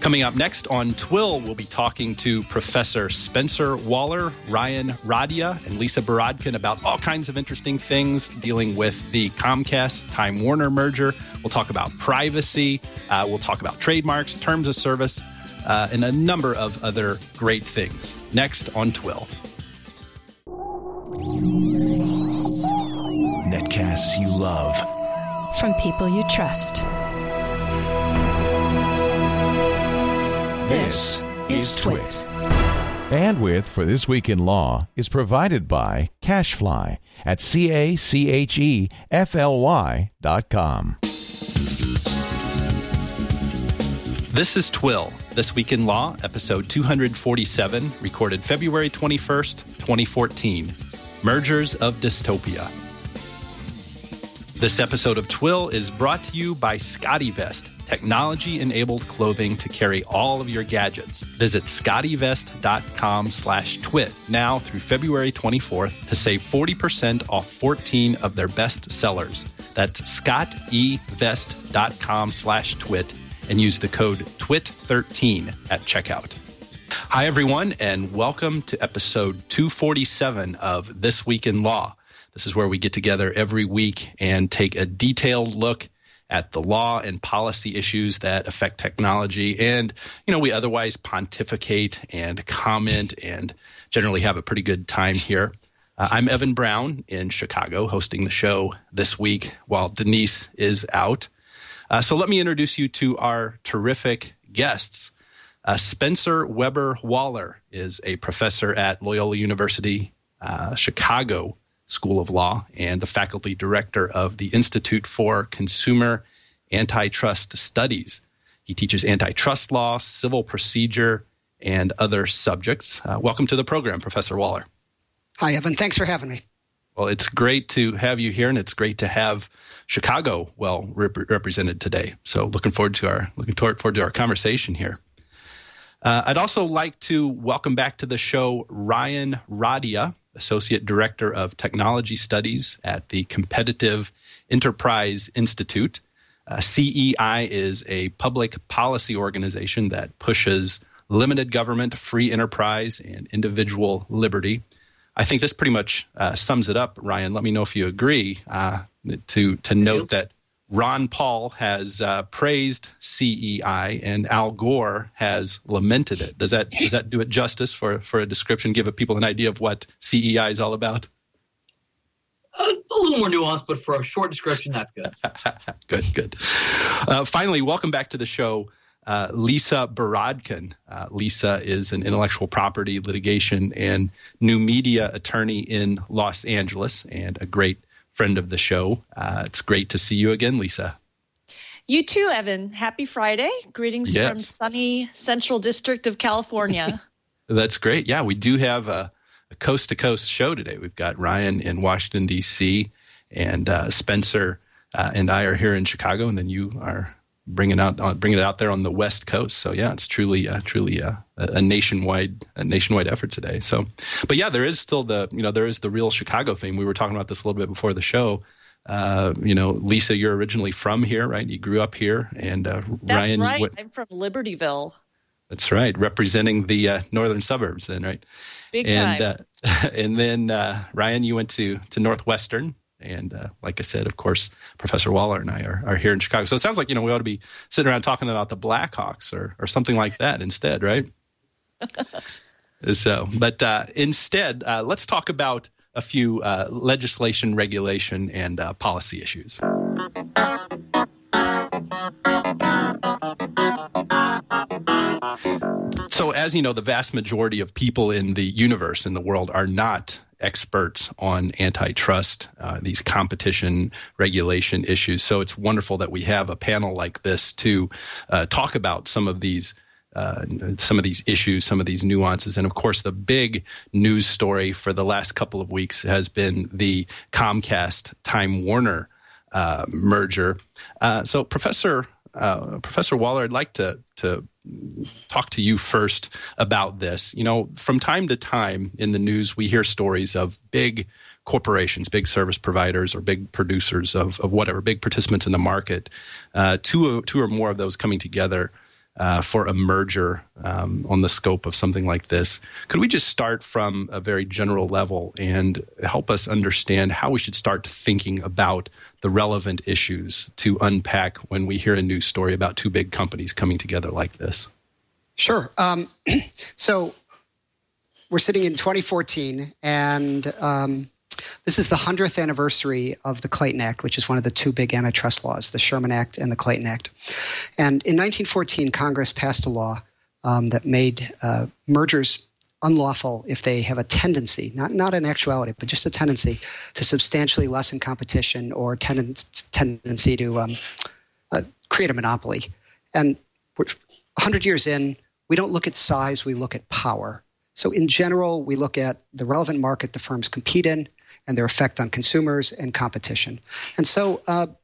Coming up next on Twill, we'll be talking to Professor Spencer Waller, Ryan Radia, and Lisa Borodkin about all kinds of interesting things dealing with the Comcast-Time Warner merger. We'll talk about privacy. We'll talk about trademarks, terms of service, and a number of other great things. Next on Twill. Netcasts you love. From people you trust. This is Twit. Bandwidth for This Week in Law is provided by CacheFly at CacheFly.com. This is Twill, This Week in Law, episode 247, recorded February 21st, 2014. Mergers of Dystopia. This episode of Twill is brought to you by ScottyVest, technology-enabled clothing to carry all of your gadgets. Visit scottevest.com/twit now through February 24th to save 40% off 14 of their best sellers. That's scottevest.com/twit and use the code TWIT13 at checkout. Hi, everyone, and welcome to episode 247 of This Week in Law. This is where we get together every week and take a detailed look at the law and policy issues that affect technology. And, we otherwise pontificate and comment and generally have a pretty good time here. I'm Evan Brown in Chicago, hosting the show this week while Denise is out. So let me introduce you to our terrific guests. Spencer Weber Waller is a professor at Loyola University, Chicago School of Law, and the faculty director of the Institute for Consumer Antitrust Studies. He teaches antitrust law, civil procedure, and other subjects. Welcome to the program, Professor Waller. Hi, Evan. Thanks for having me. Well, it's great to have you here, and it's great to have Chicago well represented today. So looking forward to our conversation here. I'd also like to welcome back to the show Ryan Radia, Associate Director of Technology Studies at the Competitive Enterprise Institute. CEI is a public policy organization that pushes limited government, free enterprise, and individual liberty. I think this pretty much sums it up, Ryan. Let me know if you agree, to note that Ron Paul has praised CEI and Al Gore has lamented it. Does that do it justice for a description, give people an idea of what CEI is all about? A little more nuanced, but for a short description, that's good. Good. Finally, welcome back to the show, Lisa Borodkin. Lisa is an intellectual property litigation and new media attorney in Los Angeles and a great friend of the show. It's great to see you again, Lisa. You too, Evan. Happy Friday. Greetings from sunny Central District of California. That's great. Yeah, we do have a coast-to-coast show today. We've got Ryan in Washington, D.C., and Spencer and I are here in Chicago, and then you are bringing it out there on the West Coast. So yeah, it's truly a nationwide effort today. So, but yeah, there is still the real Chicago thing. We were talking about this a little bit before the show. Lisa, you're originally from here, right? You grew up here, and That's Ryan, right. I'm from Libertyville. That's right, representing the northern suburbs, then, right? Big time. And then Ryan, you went to Northwestern. And like I said, of course, Professor Waller and I are here in Chicago. So it sounds like, we ought to be sitting around talking about the Blackhawks or something like that instead, right? But instead, let's talk about a few legislation, regulation, and policy issues. So as you know, the vast majority of people in the universe, in the world, are not experts on antitrust, these competition regulation issues. So it's wonderful that we have a panel like this to talk about some of these issues, some of these nuances. And of course, the big news story for the last couple of weeks has been the Comcast-Time Warner merger. So Professor Waller, I'd like to talk to you first about this. From time to time in the news, we hear stories of big corporations, big service providers, or big producers of whatever, big participants in the market, two or more of those coming together for a merger on the scope of something like this. Could we just start from a very general level and help us understand how we should start thinking about the relevant issues to unpack when we hear a news story about two big companies coming together like this? Sure. So we're sitting in 2014, and this is the 100th anniversary of the Clayton Act, which is one of the two big antitrust laws, the Sherman Act and the Clayton Act. And in 1914, Congress passed a law that made mergers unlawful if they have a tendency, not an actuality, but just a tendency to substantially lessen competition or tendency to create a monopoly. And we're 100 years in, we don't look at size, we look at power. So in general, we look at the relevant market the firms compete in and their effect on consumers and competition. And so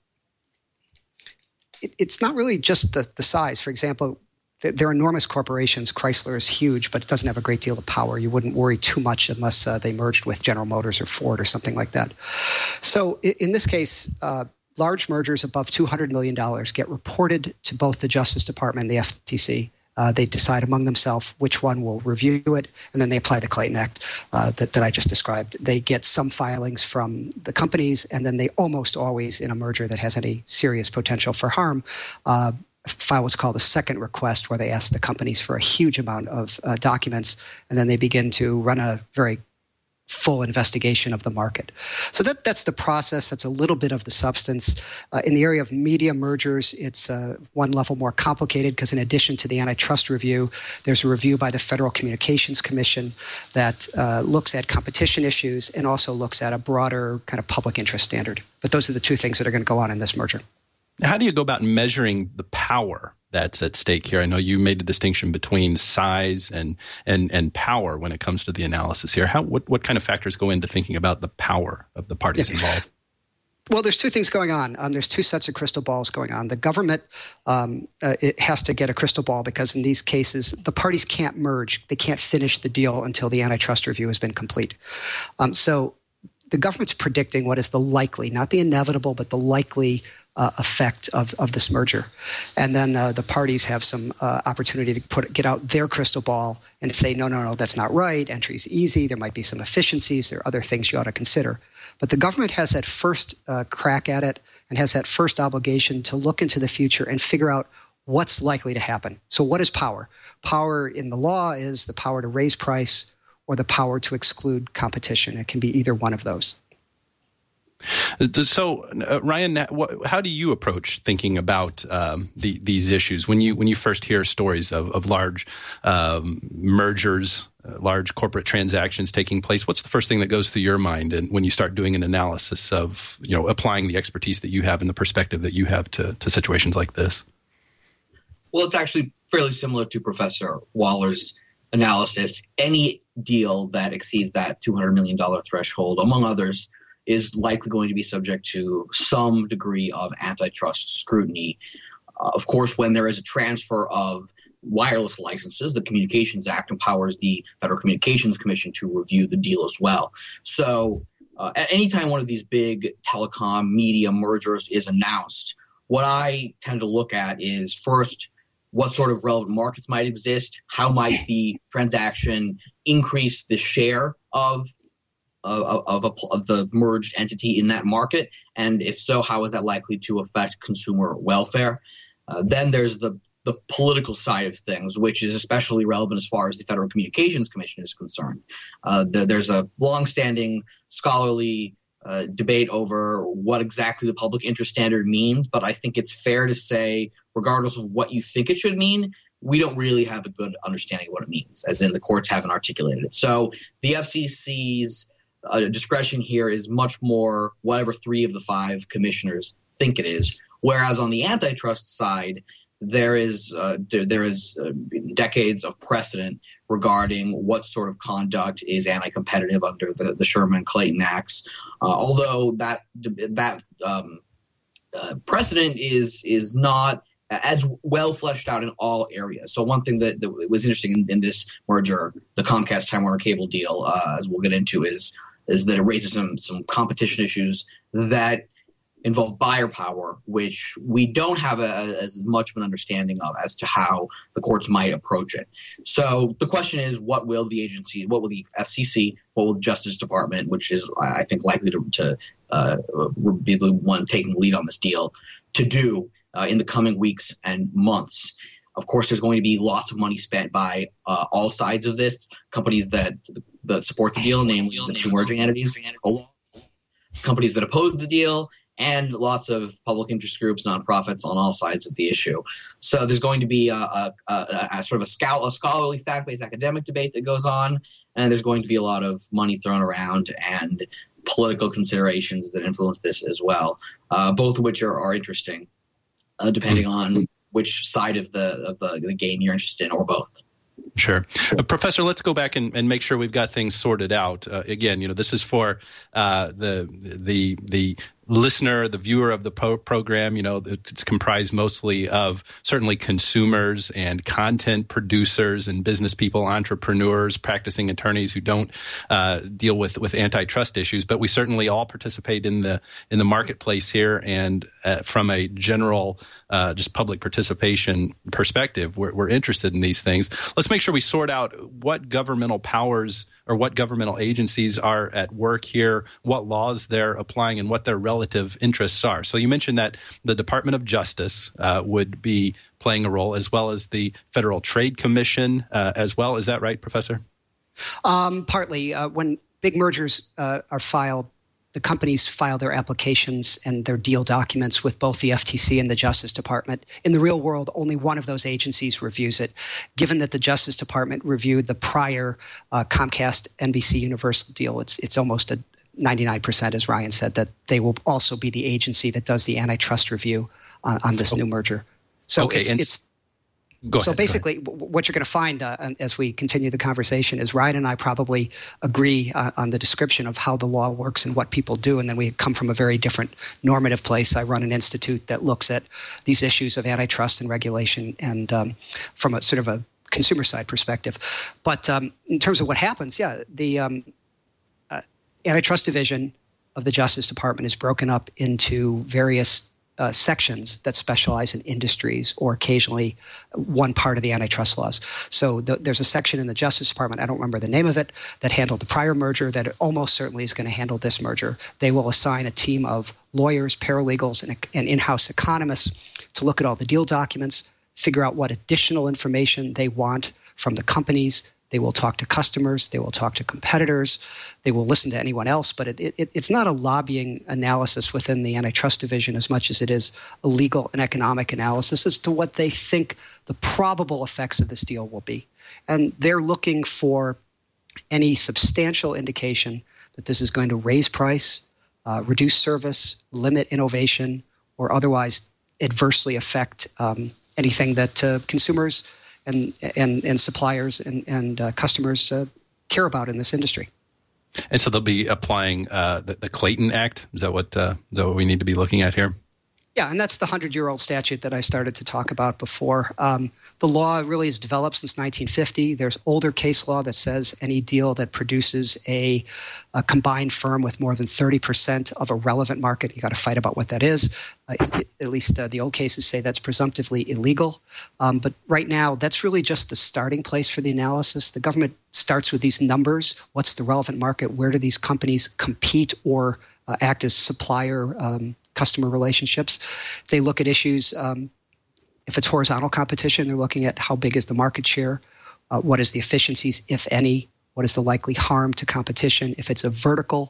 it's not really just the size. For example, they're enormous corporations. Chrysler is huge, but it doesn't have a great deal of power. You wouldn't worry too much unless they merged with General Motors or Ford or something like that. So in this case, large mergers above $200 million get reported to both the Justice Department and the FTC. They decide among themselves which one will review it, and then they apply the Clayton Act that I just described. They get some filings from the companies, and then they almost always, in a merger that has any serious potential for harm, file what's called a second request, where they ask the companies for a huge amount of documents, and then they begin to run a very full investigation of the market. So that's the process. That's a little bit of the substance. In the area of media mergers, it's one level more complicated because in addition to the antitrust review, there's a review by the Federal Communications Commission that looks at competition issues and also looks at a broader kind of public interest standard. But those are the two things that are going to go on in this merger. How do you go about measuring the power that's at stake here? I know you made a distinction between size and power when it comes to the analysis here. What kind of factors go into thinking about the power of the parties involved? Well, there's two things going on. There's two sets of crystal balls going on. The government it has to get a crystal ball because in these cases, the parties can't merge. They can't finish the deal until the antitrust review has been complete. So the government's predicting what is the likely, not the inevitable, but the likely effect of this merger. And then the parties have some opportunity to get out their crystal ball and say, no, that's not right. Entry's easy. There might be some efficiencies. There are other things you ought to consider. But the government has that first crack at it and has that first obligation to look into the future and figure out what's likely to happen. So what is power? Power in the law is the power to raise price or the power to exclude competition. It can be either one of those. So, Ryan, how do you approach thinking about these issues when you first hear stories of large mergers, large corporate transactions taking place? What's the first thing that goes through your mind, and when you start doing an analysis of applying the expertise that you have and the perspective that you have to situations like this? Well, it's actually fairly similar to Professor Waller's analysis. Any deal that exceeds that $200 million threshold, among others, is likely going to be subject to some degree of antitrust scrutiny. Of course, when there is a transfer of wireless licenses, the Communications Act empowers the Federal Communications Commission to review the deal as well. So at any time one of these big telecom media mergers is announced, what I tend to look at is first, what sort of relevant markets might exist? How might the transaction increase the share of the merged entity in that market? And if so, how is that likely to affect consumer welfare? Then there's the political side of things, which is especially relevant as far as the Federal Communications Commission is concerned. There's a longstanding scholarly debate over what exactly the public interest standard means, but I think it's fair to say, regardless of what you think it should mean, we don't really have a good understanding of what it means, as in the courts haven't articulated it. So the FCC's discretion here is much more whatever three of the five commissioners think it is. Whereas on the antitrust side, there is decades of precedent regarding what sort of conduct is anti-competitive under the Sherman-Clayton Acts. Although that precedent is not as well fleshed out in all areas. So one thing that was interesting in this merger, the Comcast-Time Warner Cable deal, as we'll get into, is that it raises some competition issues that involve buyer power, which we don't have as much of an understanding of as to how the courts might approach it. So the question is, what will the agency, what will the FCC, what will the Justice Department, which is, I think, likely to be the one taking the lead on this deal, to do in the coming weeks and months? Of course, there's going to be lots of money spent by all sides of this, companies that support the deal, namely the two merging entities, companies that oppose the deal, and lots of public interest groups, nonprofits on all sides of the issue. So there's going to be a sort of a scholarly, fact-based academic debate that goes on, and there's going to be a lot of money thrown around and political considerations that influence this as well, both of which are interesting, depending on which side of the game you're interested in, or both. Sure. Professor, let's go back and make sure we've got things sorted out. Again, this is for the listener, the viewer of the program. It's comprised mostly of certainly consumers and content producers and business people, entrepreneurs, practicing attorneys who don't deal with antitrust issues. But we certainly all participate in the marketplace here, and from a general just public participation perspective, we're interested in these things. Let's make sure we sort out what governmental powers or what governmental agencies are at work here, what laws they're applying, and what their relative interests are. So you mentioned that the Department of Justice would be playing a role, as well as the Federal Trade Commission as well. Is that right, Professor? Partly. When big mergers are filed, the companies file their applications and their deal documents with both the FTC and the Justice Department. In the real world, only one of those agencies reviews it. Given that the Justice Department reviewed the prior Comcast NBC Universal deal, it's almost a 99%, as Ryan said, that they will also be the agency that does the antitrust review on this new merger. So okay, basically, what you're going to find as we continue the conversation is Ryan and I probably agree on the description of how the law works and what people do, and then we come from a very different normative place. I run an institute that looks at these issues of antitrust and regulation, and from a sort of a consumer side perspective. But in terms of what happens, the antitrust division of the Justice Department is broken up into various sections that specialize in industries, or occasionally one part of the antitrust laws. So there's a section in the Justice Department, I don't remember the name of it, that handled the prior merger, that almost certainly is going to handle this merger. They will assign a team of lawyers, paralegals, and in-house economists to look at all the deal documents, figure out what additional information they want from the companies. They will talk to customers. They will talk to competitors. They will listen to anyone else. But it's not a lobbying analysis within the antitrust division as much as it is a legal and economic analysis as to what they think the probable effects of this deal will be. And they're looking for any substantial indication that this is going to raise price, reduce service, limit innovation, or otherwise adversely affect anything that consumers and suppliers and customers care about in this industry. And so they'll be applying the Clayton Act. Is that what we need to be looking at here? Yeah, and that's the 100-year-old statute that I started to talk about before. The law really has developed since 1950. There's older case law that says any deal that produces a combined firm with more than 30% of a relevant market, you got to fight about what that is. At least the old cases say that's presumptively illegal. But right now, that's really just the starting place for the analysis. The government starts with these numbers. What's the relevant market? Where do these companies compete or act as supplier customer relationships? They look at issues. If it's horizontal competition, they're looking at how big is the market share, what is the efficiencies, if any, what is the likely harm to competition. If it's a vertical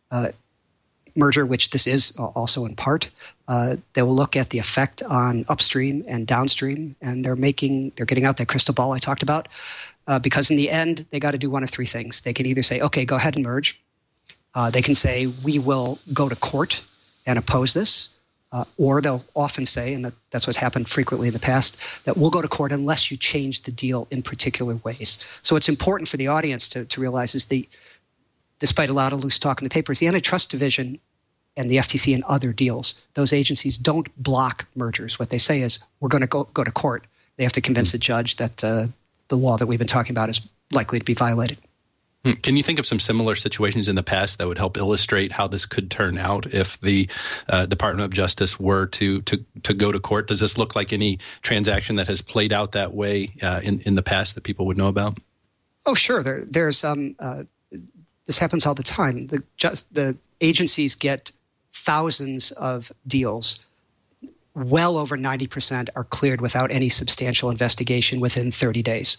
merger, which this is also in part, they will look at the effect on upstream and downstream, and they're getting out that crystal ball I talked about, because in the end, they got to do one of three things. They can either say, okay, go ahead and merge. They can say, we will go to court and oppose this, or they'll often say, and that's what's happened frequently in the past, that we'll go to court unless you change the deal in particular ways. So it's important for the audience to realize is despite a lot of loose talk in the papers, the antitrust division and the FTC and other deals, those agencies don't block mergers. What they say is we're going to go to court. They have to convince a judge that the law that we've been talking about is likely to be violated. Can you think of some similar situations in the past that would help illustrate how this could turn out if the Department of Justice were to go to court? Does this look like any transaction that has played out that way in the past that people would know about? Oh, sure. There's this happens all the time. The agencies get thousands of deals. Well over 90% are cleared without any substantial investigation within 30 days.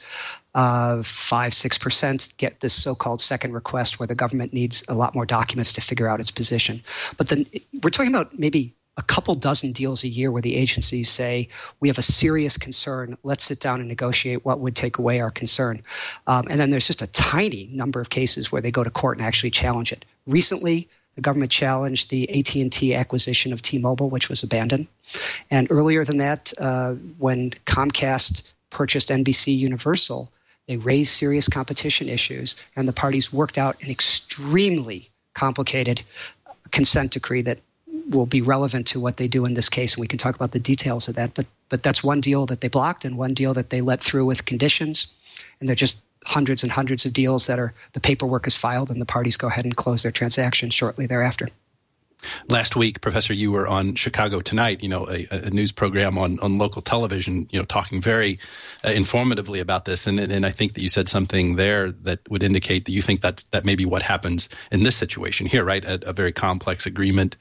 5-6% get this so-called second request where the government needs a lot more documents to figure out its position. But then we're talking about maybe a couple dozen deals a year where the agencies say, we have a serious concern. Let's sit down and negotiate what would take away our concern. And then there's just a tiny number of cases where they go to court and actually challenge it. Recently, the government challenged the AT&T acquisition of T-Mobile, which was abandoned. And earlier than that, when Comcast purchased NBC Universal, they raised serious competition issues, and the parties worked out an extremely complicated consent decree that will be relevant to what they do in this case, and we can talk about the details of that. But that's one deal that they blocked and one deal that they let through with conditions, and they're just hundreds and hundreds of deals that the paperwork is filed and the parties go ahead and close their transactions shortly thereafter. Last week, Professor, you were on Chicago Tonight, a news program on local television, talking very informatively about this. And I think that you said something there that would indicate that you think that may be what happens in this situation here, right? A very complex agreement,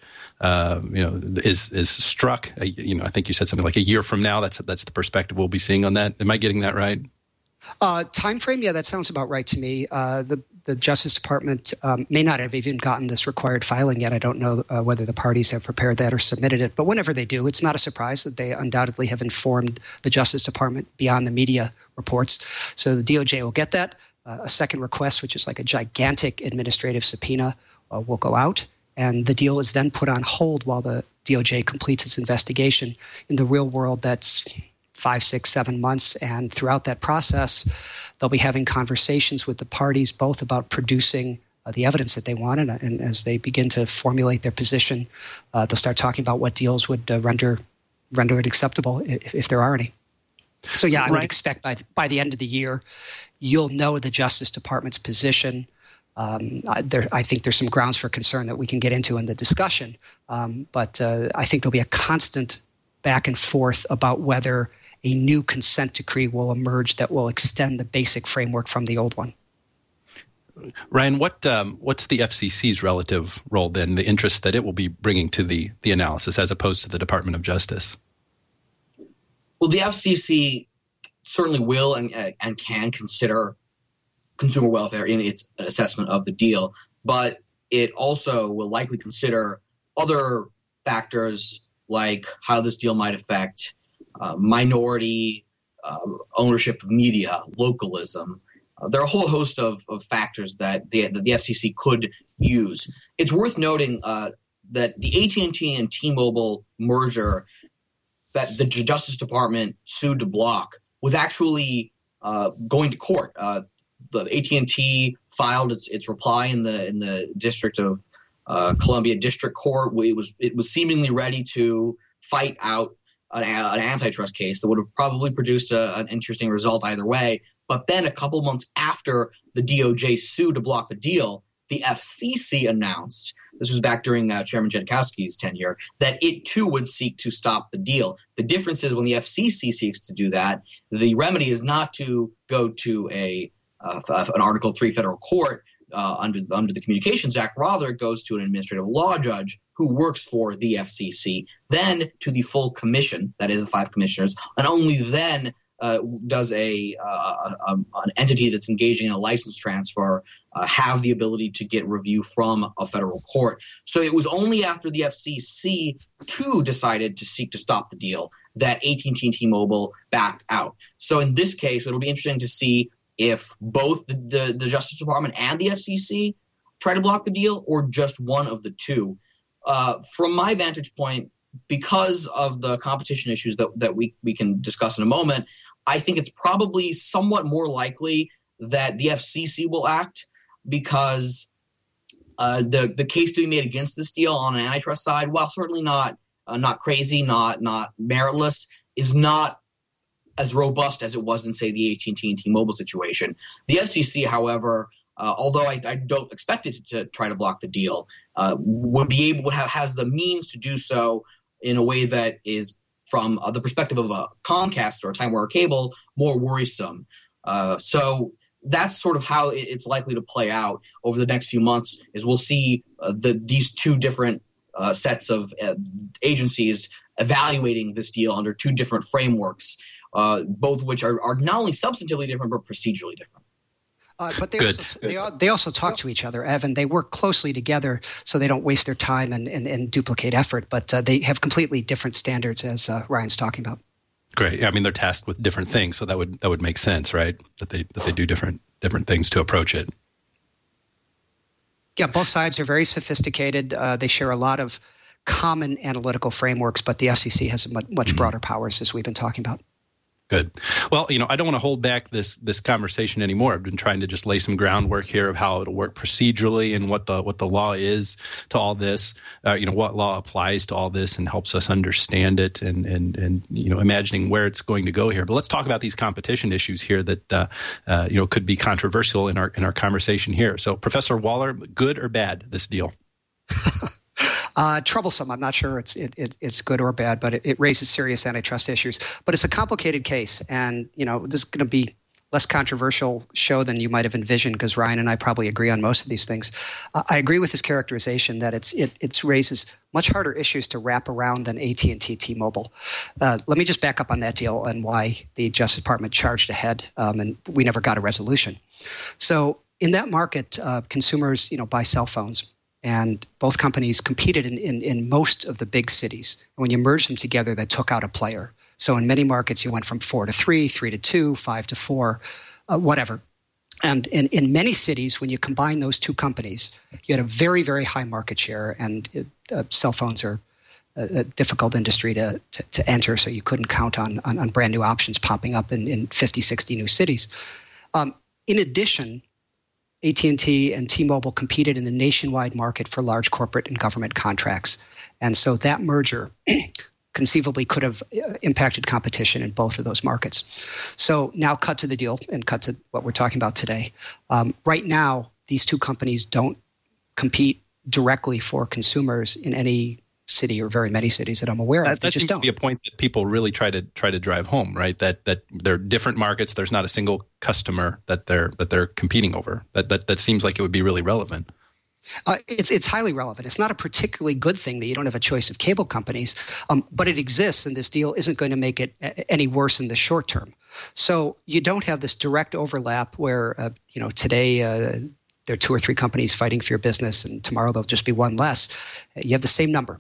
is struck. I think you said something like a year from now. That's the perspective we'll be seeing on that. Am I getting that right? Time frame, yeah, that sounds about right to me. The Justice Department may not have even gotten this required filing yet. I don't know whether the parties have prepared that or submitted it. But whenever they do, it's not a surprise that they undoubtedly have informed the Justice Department beyond the media reports. So the DOJ will get that. A second request, which is like a gigantic administrative subpoena, will go out. And the deal is then put on hold while the DOJ completes its investigation. In the real world, that's 5, 6, 7 months. And throughout that process, they'll be having conversations with the parties, both about producing the evidence that they want. And as they begin to formulate their position, they'll start talking about what deals would render it acceptable, if there are any. So, yeah, I would expect by the end of the year, you'll know the Justice Department's position. I think there's some grounds for concern that we can get into in the discussion. But I think there'll be a constant back and forth about whether a new consent decree will emerge that will extend the basic framework from the old one. Ryan, what's the FCC's relative role then, the interest that it will be bringing to the analysis as opposed to the Department of Justice? Well, the FCC certainly will and can consider consumer welfare in its assessment of the deal, but it also will likely consider other factors like how this deal might affect minority ownership of media, localism. There are a whole host of factors that the FCC could use. It's worth noting that the AT&T and T-Mobile merger that the Justice Department sued to block was actually going to court. The AT&T filed its reply in the District of Columbia District Court. It was seemingly ready to fight out an antitrust case that would have probably produced an interesting result either way. But then a couple months after the DOJ sued to block the deal, the FCC announced, this was back during Chairman Jankowski's tenure, that it too would seek to stop the deal. The difference is when the FCC seeks to do that, the remedy is not to go to an Article 3 federal court under the Communications Act. Rather, it goes to an administrative law judge who works for the FCC, then to the full commission, that is the 5 commissioners, and only then does an entity that's engaging in a license transfer have the ability to get review from a federal court. So it was only after the FCC too decided to seek to stop the deal that AT&T and T-Mobile backed out. So in this case, it'll be interesting to see if both the Justice Department and the FCC try to block the deal or just one of the two. From my vantage point, because of the competition issues that we can discuss in a moment, I think it's probably somewhat more likely that the FCC will act because the case to be made against this deal on an antitrust side, while certainly not crazy, not meritless, is not as robust as it was in, say, the AT&T and T-Mobile situation. The FCC, however, although I don't expect it to try to block the deal, has the means to do so in a way that is, from the perspective of a Comcast or a Time Warner Cable, more worrisome. So that's sort of how it's likely to play out over the next few months. Is we'll see these two different sets of agencies evaluating this deal under two different frameworks, both of which are not only substantively different but procedurally different. But they also talk to each other, Evan. They work closely together so they don't waste their time and duplicate effort. But they have completely different standards, as Ryan's talking about. Great. I mean, they're tasked with different things, so that would make sense, right? That they do different things to approach it. Yeah, both sides are very sophisticated. They share a lot of common analytical frameworks, but the FCC has much broader powers, as we've been talking about. Good. Well, I don't want to hold back this conversation anymore. I've been trying to just lay some groundwork here of how it'll work procedurally and what the law is to all this. What law applies to all this and helps us understand it, and imagining where it's going to go here. But let's talk about these competition issues here that could be controversial in our conversation here. So, Professor Waller, good or bad, this deal? Troublesome. I'm not sure it's good or bad, but it raises serious antitrust issues. But it's a complicated case, and this is going to be less controversial show than you might have envisioned, because Ryan and I probably agree on most of these things. I agree with his characterization that it raises much harder issues to wrap around than AT&T T-Mobile. Let me just back up on that deal and why the Justice Department charged ahead, and we never got a resolution. So in that market, consumers buy cell phones. And both companies competed in most of the big cities. And when you merged them together, that took out a player. So in many markets, you went from 4 to 3, 3 to 2, 5 to 4, whatever. And in many cities, when you combine those two companies, you had a very, very high market share. And cell phones are a difficult industry to enter, so you couldn't count on brand new options popping up in 50, 60 new cities. In addition, AT&T and T-Mobile competed in the nationwide market for large corporate and government contracts. And so that merger conceivably could have impacted competition in both of those markets. So now cut to the deal and cut to what we're talking about today. Right now, these two companies don't compete directly for consumers in any city or very many cities that I'm aware of. That seems to be a point that people really try to drive home, right? That they're different markets. There's not a single customer that they're competing over. That seems like it would be really relevant. It's highly relevant. It's not a particularly good thing that you don't have a choice of cable companies, but it exists, and this deal isn't going to make it any worse in the short term. So you don't have this direct overlap where today there are 2 or 3 companies fighting for your business, and tomorrow there'll just be one less. You have the same number.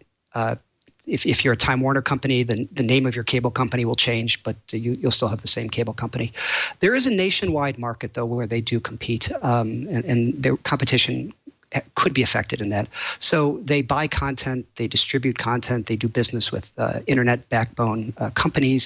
If you're a Time Warner company, then the name of your cable company will change, but you'll still have the same cable company. There is a nationwide market, though, where they do compete, and their competition could be affected in that. So they buy content, they distribute content, they do business with internet backbone companies.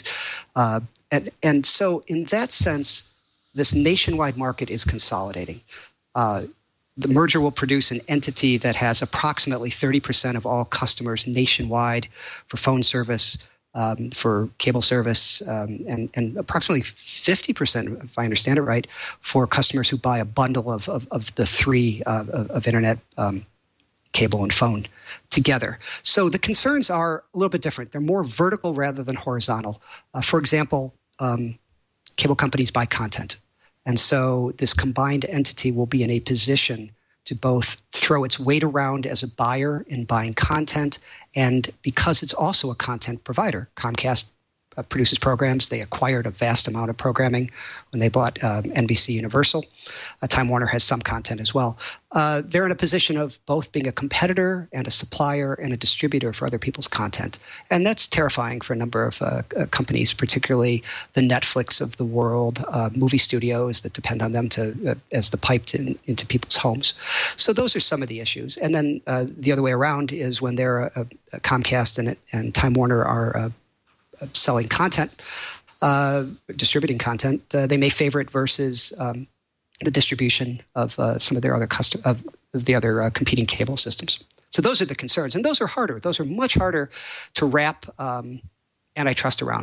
And so in that sense, this nationwide market is consolidating. The merger will produce an entity that has approximately 30% of all customers nationwide for phone service, for cable service, and approximately 50%, if I understand it right, for customers who buy a bundle of the 3 of internet, cable, and phone together. So the concerns are a little bit different. They're more vertical rather than horizontal. For example, cable companies buy content. And so this combined entity will be in a position to both throw its weight around as a buyer in buying content, and because it's also a content provider. Comcast produces programs. They acquired a vast amount of programming when they bought NBC Universal. Time Warner has some content as well. They're in a position of both being a competitor and a supplier and a distributor for other people's content. And that's terrifying for a number of companies, particularly the Netflix of the world, movie studios that depend on them as the pipe into people's homes. So those are some of the issues. And then the other way around is when they're Comcast and Time Warner are selling content, distributing content, they may favor it versus the distribution of some of their other competing cable systems. So those are the concerns, and those are harder. Those are much harder to wrap antitrust around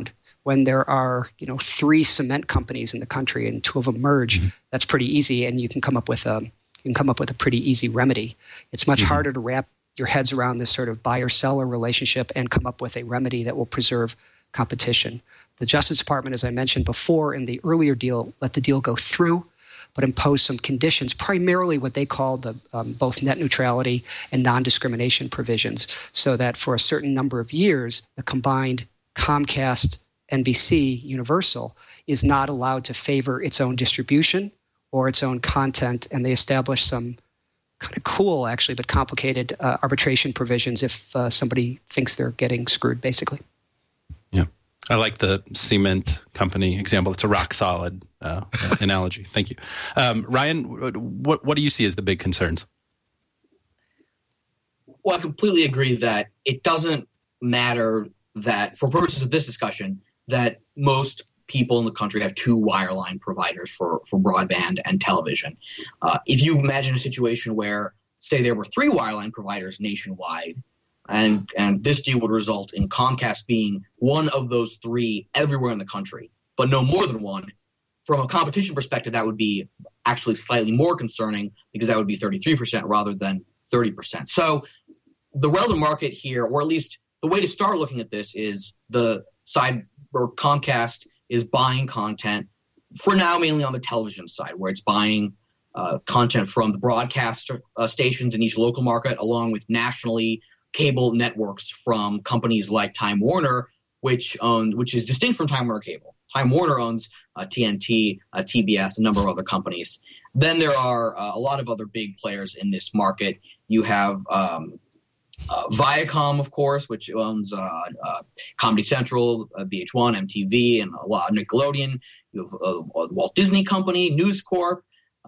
when there are 3 cement companies in the country and 2 of them merge, that's pretty easy, and you can come up with a pretty easy remedy. It's much harder to wrap your heads around this sort of buyer-seller relationship and come up with a remedy that will preserve competition. The Justice Department, as I mentioned before in the earlier deal, let the deal go through, but imposed some conditions, primarily what they called the both net neutrality and non-discrimination provisions, so that for a certain number of years, the combined Comcast, NBC, Universal is not allowed to favor its own distribution or its own content, and they established some kind of cool, actually, but complicated arbitration provisions if somebody thinks they're getting screwed, basically. Yeah. I like the cement company example. It's a rock solid analogy. Thank you. Ryan, what do you see as the big concerns? Well, I completely agree that it doesn't matter that, for purposes of this discussion, that most people in the country have 2 wireline providers for broadband and television. If you imagine a situation where, say, there were 3 wireline providers nationwide, and this deal would result in Comcast being one of those 3 everywhere in the country, but no more than one. From a competition perspective, that would be actually slightly more concerning because that would be 33% rather than 30%. So the relevant market here, or at least the way to start looking at this, is the side where Comcast is buying content for now mainly on the television side, where it's buying content from the broadcast stations in each local market, along with nationally cable networks from companies like Time Warner, which is distinct from Time Warner Cable. Time Warner owns TNT, TBS, a number of other companies. Then there are a lot of other big players in this market. You have Viacom, of course, which owns Comedy Central, VH1, MTV, and a lot of Nickelodeon. You have Walt Disney Company, News Corp,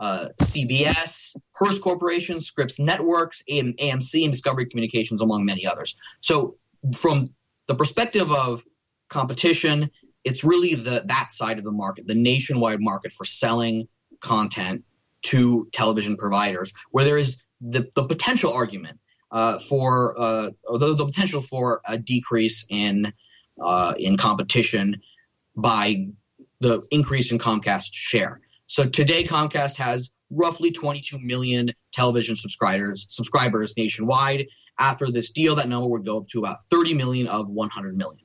CBS, Hearst Corporation, Scripps Networks, AMC, and Discovery Communications, among many others. So from the perspective of competition, it's really that side of the market, the nationwide market for selling content to television providers, where there is the potential argument for the potential for a decrease in competition by the increase in Comcast's share. So today, Comcast has roughly 22 million television subscribers nationwide. After this deal, that number would go up to about 30 million of 100 million.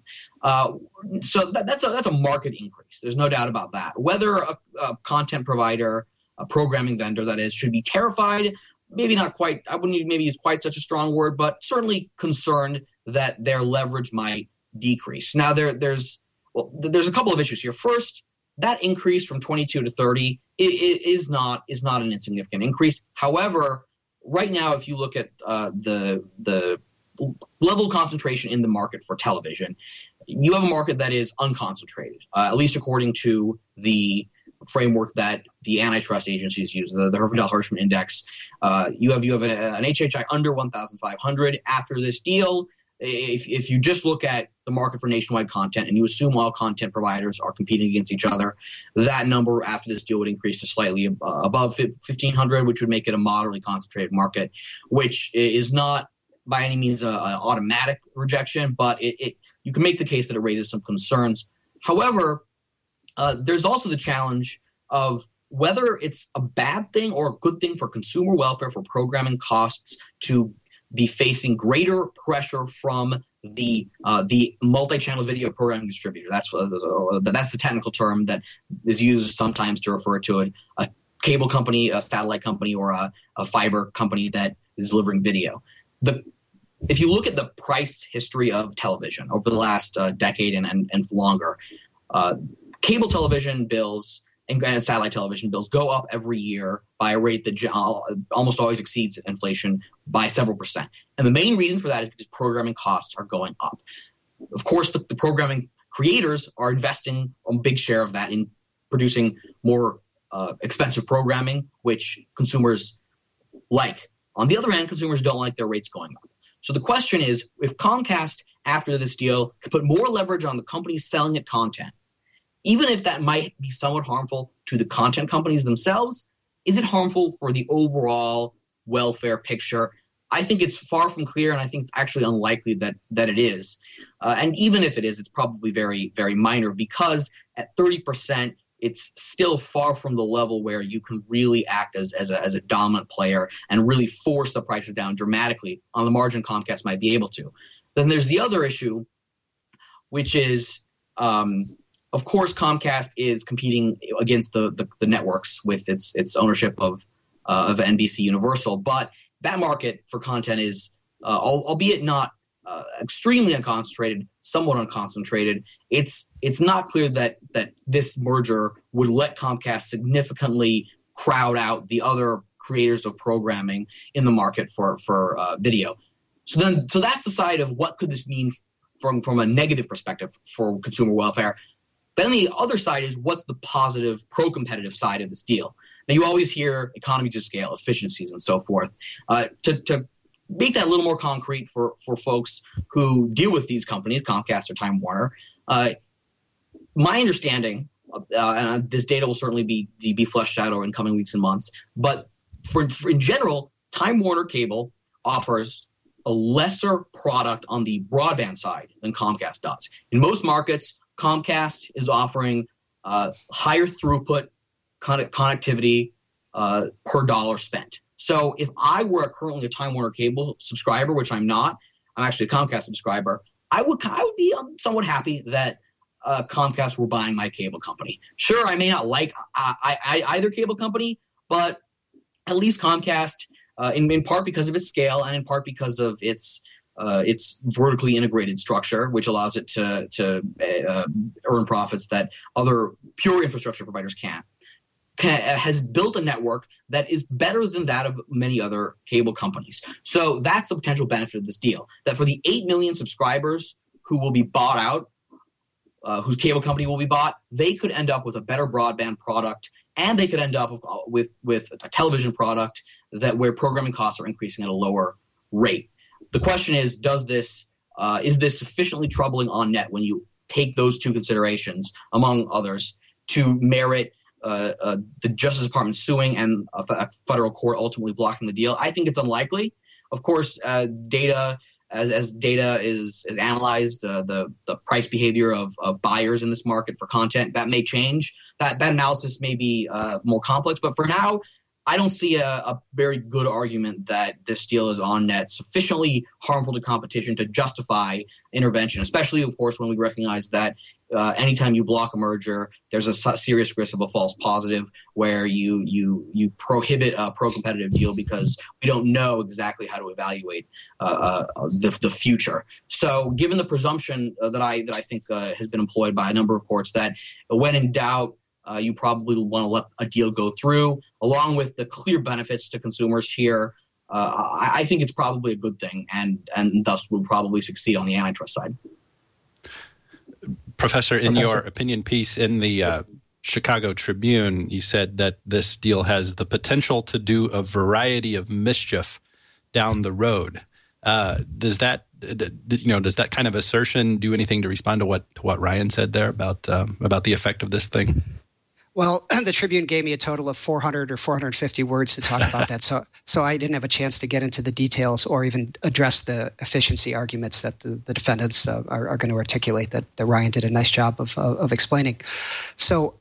So that's a market increase. There's no doubt about that. Whether a content provider, a programming vendor, that is, should be terrified, maybe not quite. I wouldn't maybe use quite such a strong word, but certainly concerned that their leverage might decrease. Now, there's a couple of issues here. First, that increase from 22 to 30 is not an insignificant increase. However, right now, if you look at the level of concentration in the market for television, you have a market that is unconcentrated, at least according to the framework that the antitrust agencies use, the Herfindahl-Hirschman Index. You have an HHI under 1,500 after this deal. If you just look at the market for nationwide content and you assume all content providers are competing against each other, that number after this deal would increase to slightly above 1,500, which would make it a moderately concentrated market, which is not by any means an automatic rejection, but you can make the case that it raises some concerns. However, there's also the challenge of whether it's a bad thing or a good thing for consumer welfare, for programming costs to be facing greater pressure from the multi-channel video programming distributor. That's the technical term that is used sometimes to refer to a cable company, a satellite company, or a fiber company that is delivering video. If you look at the price history of television over the last decade and longer, cable television bills and satellite television bills go up every year by a rate that almost always exceeds inflation by several percent. And the main reason for that is because programming costs are going up. Of course, the programming creators are investing a big share of that in producing more expensive programming, which consumers like. On the other hand, consumers don't like their rates going up. So the question is, if Comcast, after this deal, could put more leverage on the companies selling it content, even if that might be somewhat harmful to the content companies themselves, is it harmful for the overall welfare picture I think it's far from clear, and I think it's actually unlikely that it is. And even if it is, it's probably very, very minor, because at 30%, it's still far from the level where you can really act as a dominant player and really force the prices down dramatically. On the margin, Comcast might be able to. Then there's the other issue, which is, of course, Comcast is competing against the networks with its ownership of NBC Universal, but that market for content is, albeit not extremely unconcentrated, somewhat unconcentrated. It's not clear that this merger would let Comcast significantly crowd out the other creators of programming in the market for video. So that's the side of what could this mean from a negative perspective for consumer welfare. Then the other side is what's the positive pro-competitive side of this deal. Now, you always hear economies of scale, efficiencies, and so forth. To make that a little more concrete for folks who deal with these companies, Comcast or Time Warner, my understanding, and this data will certainly be fleshed out over in coming weeks and months, but for in general, Time Warner Cable offers a lesser product on the broadband side than Comcast does. In most markets, Comcast is offering higher throughput connectivity per dollar spent. So if I were currently a Time Warner Cable subscriber, which I'm not, I'm actually a Comcast subscriber, I would be somewhat happy that Comcast were buying my cable company. Sure, I may not like either cable company, but at least Comcast, in part because of its scale and in part because of its vertically integrated structure, which allows it to earn profits that other pure infrastructure providers can't, has built a network that is better than that of many other cable companies. So that's the potential benefit of this deal, that for the 8 million subscribers who will be bought out, whose cable company will be bought, they could end up with a better broadband product, and they could end up with a television product where programming costs are increasing at a lower rate. The question is, is this sufficiently troubling on net when you take those two considerations, among others, to merit the Justice Department suing and a federal court ultimately blocking the deal? I think it's unlikely. Of course, data as data is analyzed, the price behavior of buyers in this market for content, that may change. That analysis may be more complex, but for now, I don't see a very good argument that this deal is on net sufficiently harmful to competition to justify intervention, especially, of course, when we recognize that anytime you block a merger, there's a serious risk of a false positive where you prohibit a pro-competitive deal because we don't know exactly how to evaluate the future. So given the presumption that I think has been employed by a number of courts that when in doubt, you probably want to let a deal go through, along with the clear benefits to consumers here, I think it's probably a good thing and thus will probably succeed on the antitrust side. Professor, in your opinion piece in the Chicago Tribune, you said that this deal has the potential to do a variety of mischief down the road. Does that kind of assertion do anything to respond to what Ryan said there about the effect of this thing? Well, the Tribune gave me a total of 400 or 450 words to talk about that, so I didn't have a chance to get into the details or even address the efficiency arguments that the defendants are going to articulate that Ryan did a nice job of explaining. So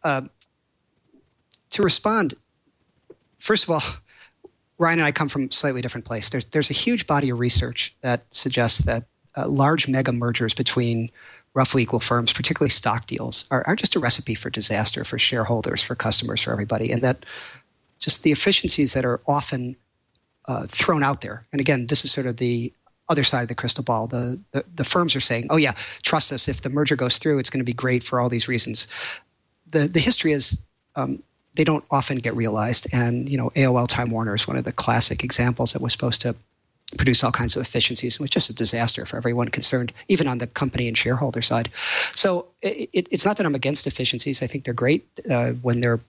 to respond, first of all, Ryan and I come from a slightly different place. There's a huge body of research that suggests that large mega mergers between roughly equal firms, particularly stock deals, are just a recipe for disaster for shareholders, for customers, for everybody, and that just the efficiencies that are often thrown out there. And again, this is sort of the other side of the crystal ball. The firms are saying, oh yeah, trust us, if the merger goes through, it's going to be great for all these reasons. The history is they don't often get realized, and AOL Time Warner is one of the classic examples that was supposed to produce all kinds of efficiencies. It was just a disaster for everyone concerned, even on the company and shareholder side. So it's not that I'm against efficiencies. I think they're great when they're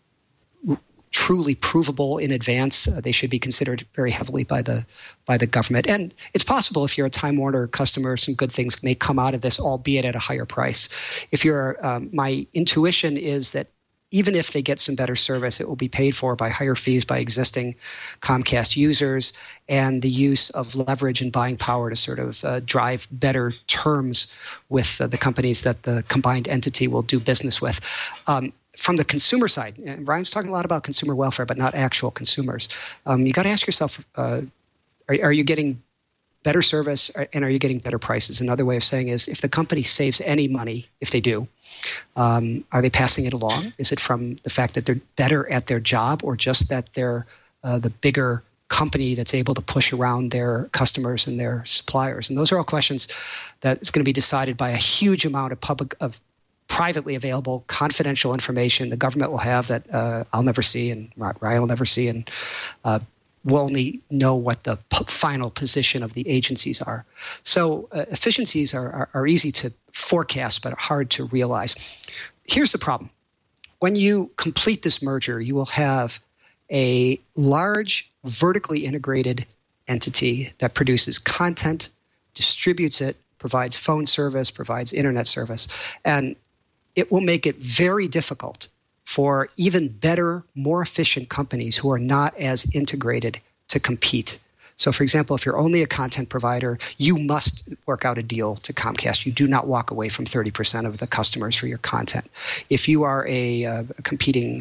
truly provable in advance. They should be considered very heavily by the government. And it's possible if you're a Time Warner customer, some good things may come out of this, albeit at a higher price. If you're my intuition is that even if they get some better service, it will be paid for by higher fees by existing Comcast users and the use of leverage and buying power to sort of drive better terms with the companies that the combined entity will do business with. From the consumer side, and Ryan's talking a lot about consumer welfare, but not actual consumers. You got to ask yourself, are you getting better service and are you getting better prices? Another way of saying is if the company saves any money, if they do, are they passing it along? Is it from the fact that they're better at their job or just that they're the bigger company that's able to push around their customers and their suppliers? And those are all questions that is going to be decided by a huge amount of privately available confidential information the government will have that I'll never see and Ryan will never see, and we'll only know what the final position of the agencies are. So efficiencies are easy to forecast but hard to realize. Here's the problem. When you complete this merger, you will have a large vertically integrated entity that produces content, distributes it, provides phone service, provides internet service, and it will make it very difficult for even better, more efficient companies who are not as integrated to compete. So, for example, if you're only a content provider, you must work out a deal to Comcast. You do not walk away from 30% of the customers for your content. If you are a competing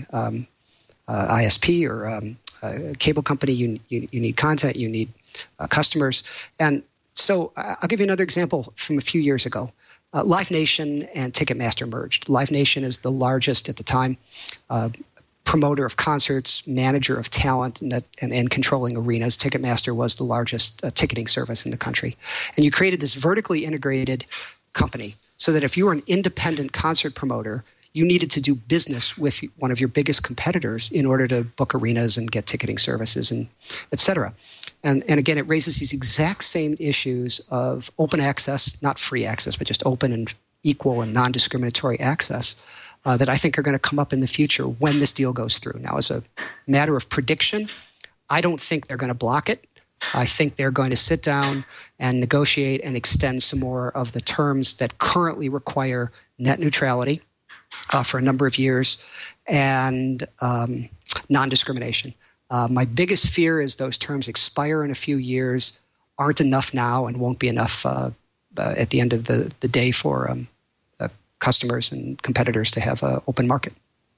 ISP or a cable company, you need content, you need customers. And so I'll give you another example from a few years ago. Live Nation and Ticketmaster merged. Live Nation is the largest at the time promoter of concerts, manager of talent, and controlling arenas. Ticketmaster was the largest ticketing service in the country. And you created this vertically integrated company so that if you were an independent concert promoter, you needed to do business with one of your biggest competitors in order to book arenas and get ticketing services and et cetera. And again, it raises these exact same issues of open access, not free access, but just open and equal and non-discriminatory access that I think are going to come up in the future when this deal goes through. Now, as a matter of prediction, I don't think they're going to block it. I think they're going to sit down and negotiate and extend some more of the terms that currently require net neutrality for a number of years and non-discrimination. My biggest fear is those terms expire in a few years, aren't enough now, and won't be enough at the end of the day for customers and competitors to have an open market.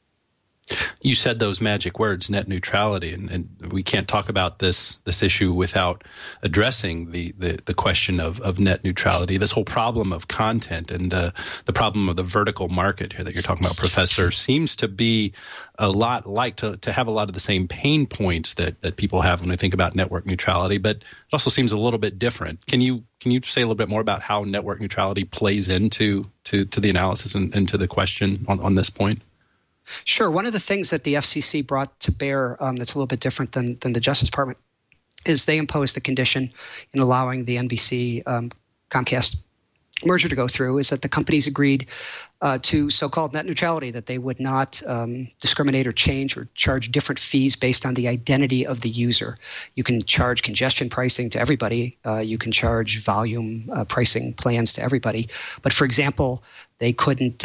You said those magic words, net neutrality, and we can't talk about this issue without addressing the question of net neutrality, this whole problem of content and the problem of the vertical market here that you're talking about, Professor, seems to be a lot like to have a lot of the same pain points that people have when they think about network neutrality, but it also seems a little bit different. Can you say a little bit more about how network neutrality plays into the analysis and to the question on this point? Sure. One of the things that the FCC brought to bear that's a little bit different than the Justice Department is they imposed the condition in allowing the NBC Comcast merger to go through is that the companies agreed to so-called net neutrality, that they would not discriminate or change or charge different fees based on the identity of the user. You can charge congestion pricing to everybody. You can charge volume pricing plans to everybody. But, for example, they couldn't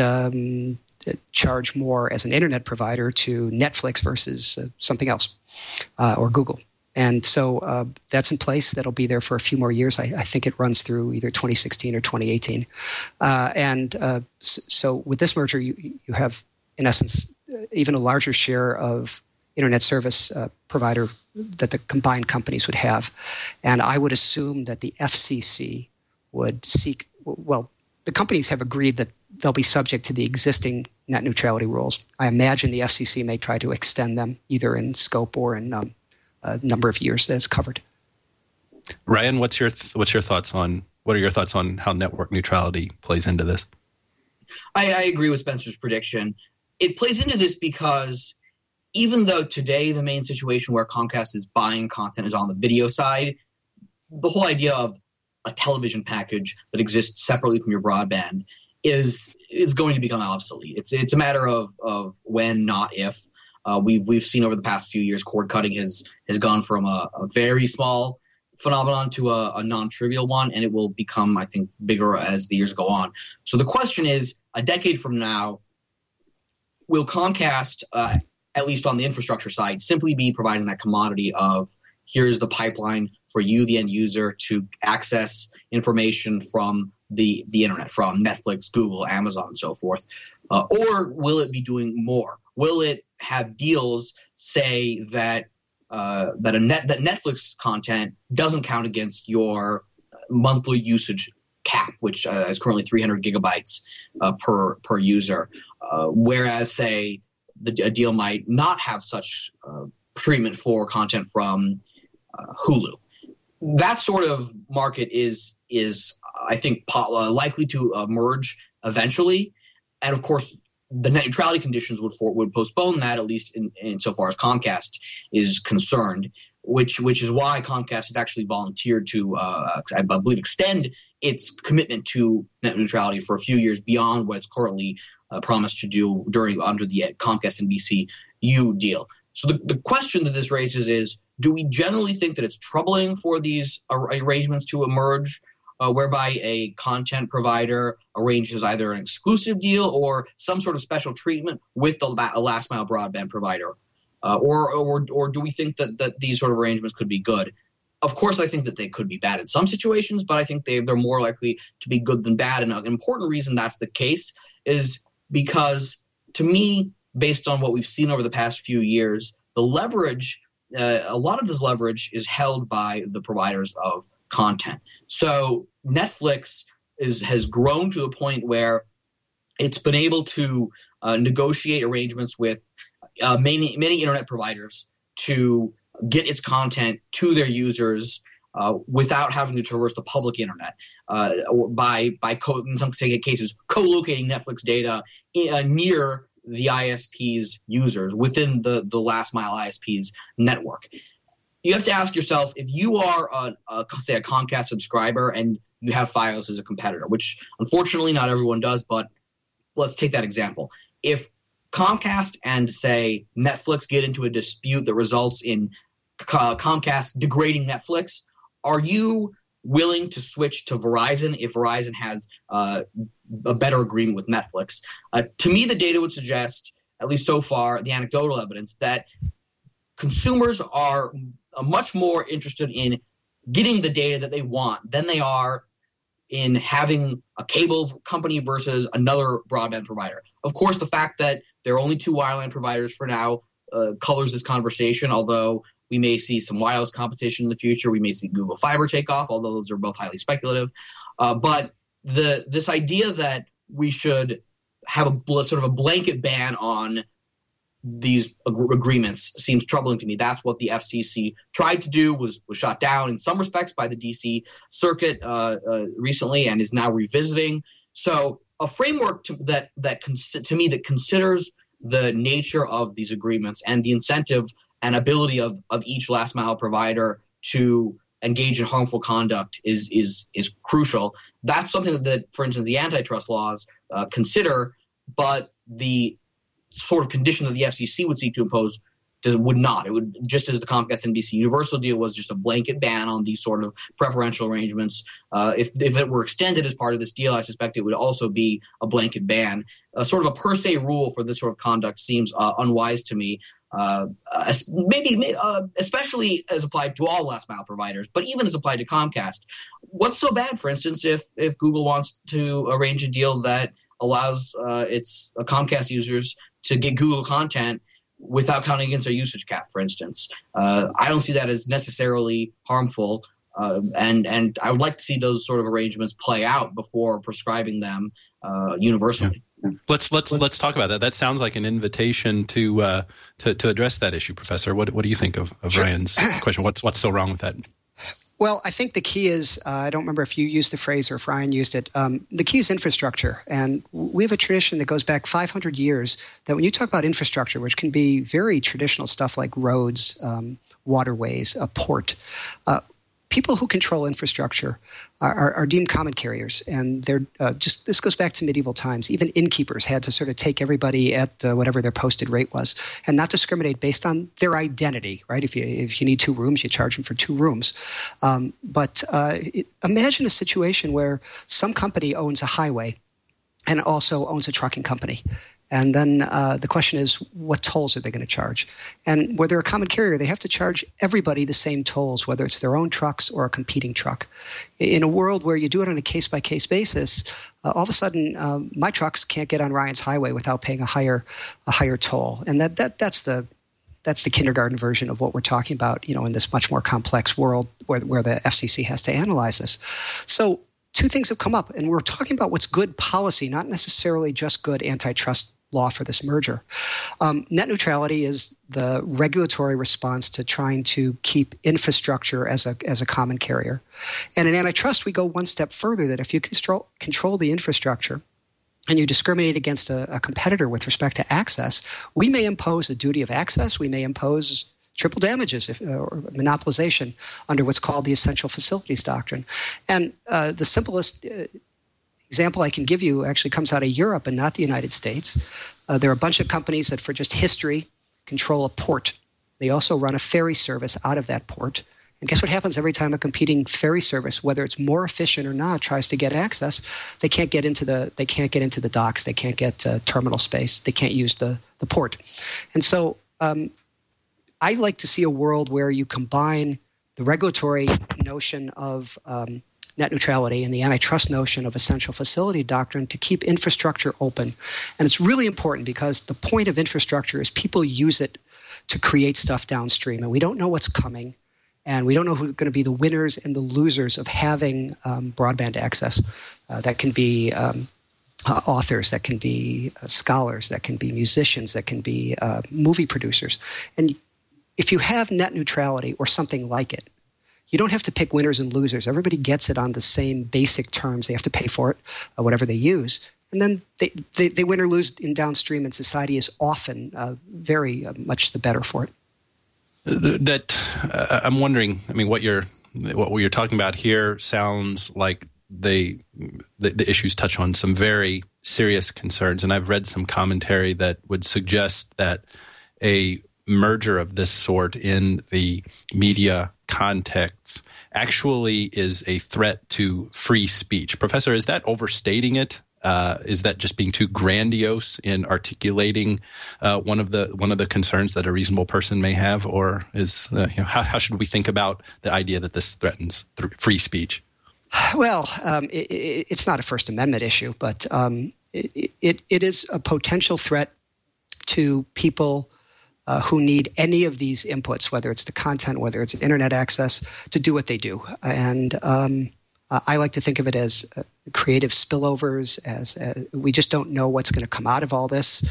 charge more as an internet provider to Netflix versus something else or Google. And so that's in place. That'll be there for a few more years. I think it runs through either 2016 or 2018. So with this merger, you have, in essence, even a larger share of internet service provider that the combined companies would have. And I would assume that the FCC would seek, well, the companies have agreed that they'll be subject to the existing net neutrality rules. I imagine the FCC may try to extend them either in scope or in a number of years that is covered. Ryan, what are your thoughts on how network neutrality plays into this? I agree with Spencer's prediction. It plays into this because even though today the main situation where Comcast is buying content is on the video side, the whole idea of a television package that exists separately from your broadband is going to become obsolete. It's a matter of when, not if. We've seen over the past few years cord cutting has gone from a very small phenomenon to a non-trivial one, and it will become, I think, bigger as the years go on. So the question is, a decade from now, will Comcast, at least on the infrastructure side, simply be providing that commodity of here's the pipeline for you, the end user, to access information from the internet, from Netflix, Google, Amazon, and so forth? Or will it be doing more? Will it have deals say that that Netflix content doesn't count against your monthly usage cap, which is currently 300 gigabytes per user, whereas, say, a deal might not have such treatment for content from Hulu? That sort of market is I think likely to emerge eventually, and of course the net neutrality conditions would postpone that, at least in so far as Comcast is concerned, which is why Comcast has actually volunteered to, I believe, extend its commitment to net neutrality for a few years beyond what it's currently promised to do under the Comcast NBCU deal. So the question that this raises is, do we generally think that it's troubling for these arrangements to emerge, whereby a content provider arranges either an exclusive deal or some sort of special treatment with a last mile broadband provider? Or do we think that these sort of arrangements could be good? Of course, I think that they could be bad in some situations, but I think they're more likely to be good than bad. And an important reason that's the case is because, to me, based on what we've seen over the past few years, the leverage, a lot of this leverage is held by the providers of content. So Netflix has grown to the point where it's been able to negotiate arrangements with many internet providers to get its content to their users without having to traverse the public internet, in some cases, co-locating Netflix data near the ISP's users within the last mile ISP's network. You have to ask yourself, if you are say a Comcast subscriber and you have Fios as a competitor, which unfortunately not everyone does, but let's take that example. If Comcast and, say, Netflix get into a dispute that results in Comcast degrading Netflix, are you willing to switch to Verizon if Verizon has a better agreement with Netflix? To me, the data would suggest, at least so far, the anecdotal evidence, that consumers are much more interested in getting the data that they want than they are in having a cable company versus another broadband provider. Of course, the fact that there are only two wireline providers for now colors this conversation, although we may see some wireless competition in the future. We may see Google Fiber take off, although those are both highly speculative. But this idea that we should have a sort of a blanket ban on these agreements seems troubling to me. That's what the FCC tried to do, was shot down in some respects by the DC Circuit recently, and is now revisiting. So a framework that considers the nature of these agreements and the incentive and ability of each last mile provider to engage in harmful conduct is crucial. That's something that, for instance, the antitrust laws consider, but the sort of condition that the FCC would seek to impose would not. It would, just as the Comcast NBC Universal deal was just a blanket ban on these sort of preferential arrangements. If it were extended as part of this deal, I suspect it would also be a blanket ban. Sort of a per se rule for this sort of conduct seems unwise to me. Especially as applied to all last mile providers, but even as applied to Comcast. What's so bad, for instance, if Google wants to arrange a deal that allows its Comcast users to get Google content without counting against their usage cap, for instance? I don't see that as necessarily harmful, and I would like to see those sort of arrangements play out before prescribing them universally. Yeah. Let's talk about that. That sounds like an invitation to address that issue, Professor. What do you think of Ryan's question? What's so wrong with that? Well, I think the key is, I don't remember if you used the phrase or if Ryan used it, the key is infrastructure. And we have a tradition that goes back 500 years that when you talk about infrastructure, which can be very traditional stuff like roads, waterways, a port, people who control infrastructure are deemed common carriers, and they're this goes back to medieval times. Even innkeepers had to sort of take everybody at whatever their posted rate was, and not discriminate based on their identity. Right? If you need 2 rooms, you charge them for 2 rooms. But imagine a situation where some company owns a highway and also owns a trucking company. And then the question is, what tolls are they going to charge? And where they're a common carrier, they have to charge everybody the same tolls, whether it's their own trucks or a competing truck. In a world where you do it on a case-by-case basis, all of a sudden, my trucks can't get on Ryan's highway without paying a higher toll. And that's the kindergarten version of what we're talking about, in this much more complex world where the FCC has to analyze this. So two things have come up, and we're talking about what's good policy, not necessarily just good antitrust law for this merger. Net neutrality is the regulatory response to trying to keep infrastructure as a common carrier. And in antitrust, we go one step further, that if you control the infrastructure and you discriminate against a competitor with respect to access, we may impose a duty of access. We may impose triple damages or monopolization under what's called the Essential Facilities Doctrine. And the simplest example I can give you actually comes out of Europe and not the United States. There are a bunch of companies that, for just history, control a port. They also run a ferry service out of that port. And guess what happens every time a competing ferry service, whether it's more efficient or not, tries to get access? They can't get into the docks. They can't get terminal space. They can't use the port. And so I like to see a world where you combine the regulatory notion of net neutrality and the antitrust notion of essential facility doctrine to keep infrastructure open. And it's really important because the point of infrastructure is people use it to create stuff downstream. And we don't know what's coming. And we don't know who are going to be the winners and the losers of having broadband access. That can be authors, that can be scholars, that can be musicians, that can be movie producers. And if you have net neutrality or something like it, you don't have to pick winners and losers. Everybody gets it on the same basic terms. They have to pay for it, whatever they use. And then they win or lose in downstream, and society is often very much the better for it. That I'm wondering. I mean, what you're talking about here sounds like the issues touch on some very serious concerns, and I've read some commentary that would suggest that a merger of this sort in the media context actually is a threat to free speech. Professor, is that overstating it? Is that just being too grandiose in articulating one of the concerns that a reasonable person may have, or is how should we think about the idea that this threatens free speech? Well, it's not a First Amendment issue, but it is a potential threat to people who need any of these inputs, whether it's the content, whether it's internet access, to do what they do. And I like to think of it as creative spillovers, as we just don't know what's going to come out of all this.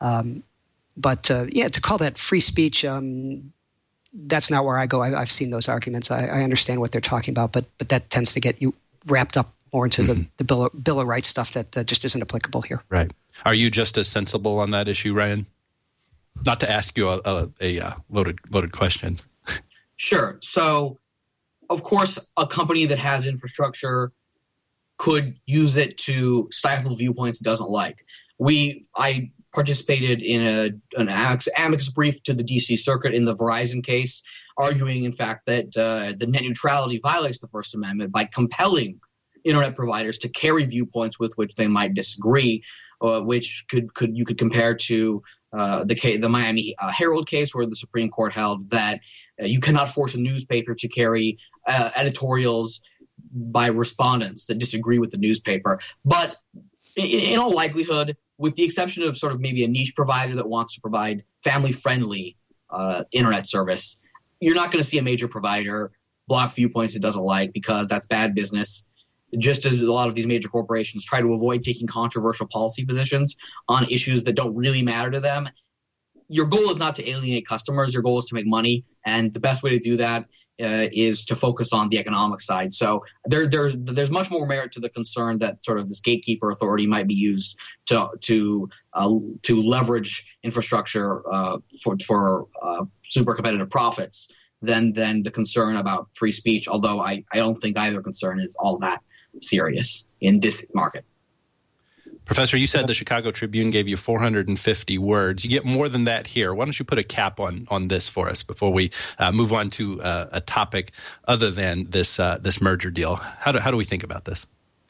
But to call that free speech, that's not where I go. I've seen those arguments. I understand what they're talking about, but that tends to get you wrapped up more into the Bill of Rights stuff that just isn't applicable here. Right. Are you just as sensible on that issue, Ryan? Not to ask you a loaded question. Sure. So, of course, a company that has infrastructure could use it to stifle viewpoints it doesn't like. I participated in an amicus brief to the D.C. Circuit in the Verizon case, arguing, in fact, that the net neutrality violates the First Amendment by compelling internet providers to carry viewpoints with which they might disagree, which you could compare to the Miami Herald case, where the Supreme Court held that you cannot force a newspaper to carry editorials by respondents that disagree with the newspaper. But in all likelihood, with the exception of sort of maybe a niche provider that wants to provide family-friendly internet service, you're not going to see a major provider block viewpoints it doesn't like, because that's bad business. Just as a lot of these major corporations try to avoid taking controversial policy positions on issues that don't really matter to them. Your goal is not to alienate customers. Your goal is to make money. And the best way to do that is to focus on the economic side. So there's much more merit to the concern that sort of this gatekeeper authority might be used to leverage infrastructure for super competitive profits than the concern about free speech, although I don't think either concern is all that serious in this market. Professor, you said the Chicago Tribune gave you 450 words. You get more than that here. Why don't you put a cap on this for us before we move on to a topic other than this merger deal? How do we think about this?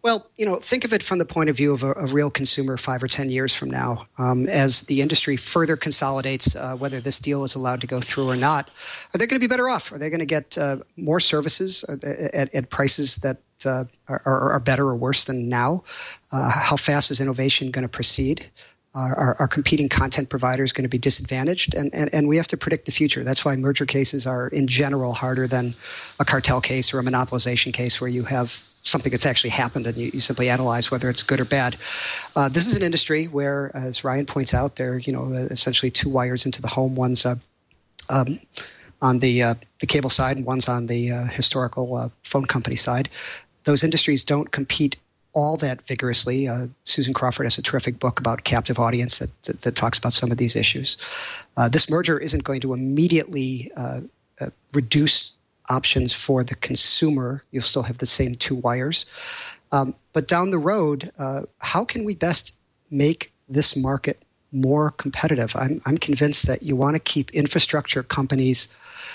Well, think of it from the point of view of a real consumer 5 or 10 years from now. As the industry further consolidates, whether this deal is allowed to go through or not, are they going to be better off? Are they going to get more services at prices that are better or worse than now? How fast is innovation going to proceed? Are competing content providers going to be disadvantaged? And we have to predict the future. That's why merger cases are, in general, harder than a cartel case or a monopolization case where you have something that's actually happened and you simply analyze whether it's good or bad. This is an industry where, as Ryan points out, there are essentially two wires into the home. One's on the cable side and one's on the historical phone company side. Those industries don't compete all that vigorously. Susan Crawford has a terrific book about captive audience that talks about some of these issues. This merger isn't going to immediately reduce options for the consumer. You'll still have the same two wires. But down the road, how can we best make this market more competitive? I'm convinced that you want to keep infrastructure companies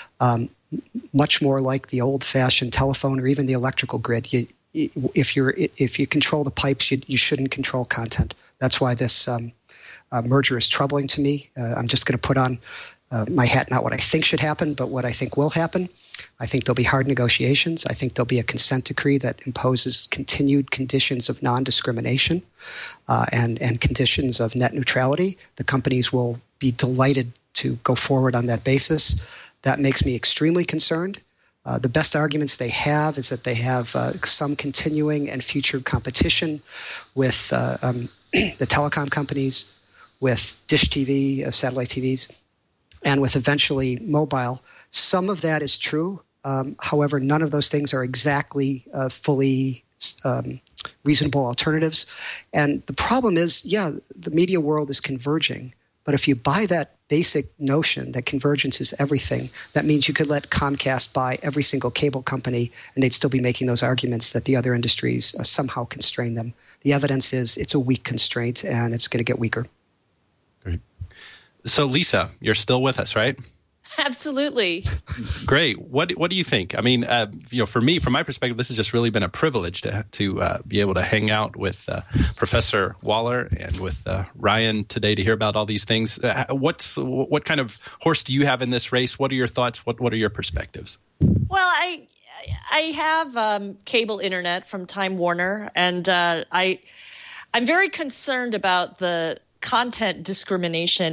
much more like the old-fashioned telephone or even the electrical grid. If you control the pipes, you shouldn't control content. That's why this merger is troubling to me. I'm just going to put on my hat, not what I think should happen, but what I think will happen. I think there'll be hard negotiations. I think there'll be a consent decree that imposes continued conditions of non-discrimination and conditions of net neutrality. The companies will be delighted to go forward on that basis. That makes me extremely concerned. The best arguments they have is that they have some continuing and future competition with the telecom companies, with dish TV, satellite TVs, and with eventually mobile. Some of that is true. However, none of those things are exactly fully reasonable alternatives. And the problem is, the media world is converging. But if you buy that basic notion that convergence is everything, that means you could let Comcast buy every single cable company and they'd still be making those arguments that the other industries somehow constrain them. The evidence is it's a weak constraint and it's going to get weaker. Great. So Lisa, you're still with us, right? Absolutely. Great. What do you think? I mean, for me, from my perspective, this has just really been a privilege to be able to hang out with Professor Waller and with Ryan today to hear about all these things. What kind of horse do you have in this race? What are your thoughts? What are your perspectives? Well, I have cable internet from Time Warner, and I'm very concerned about the content discrimination.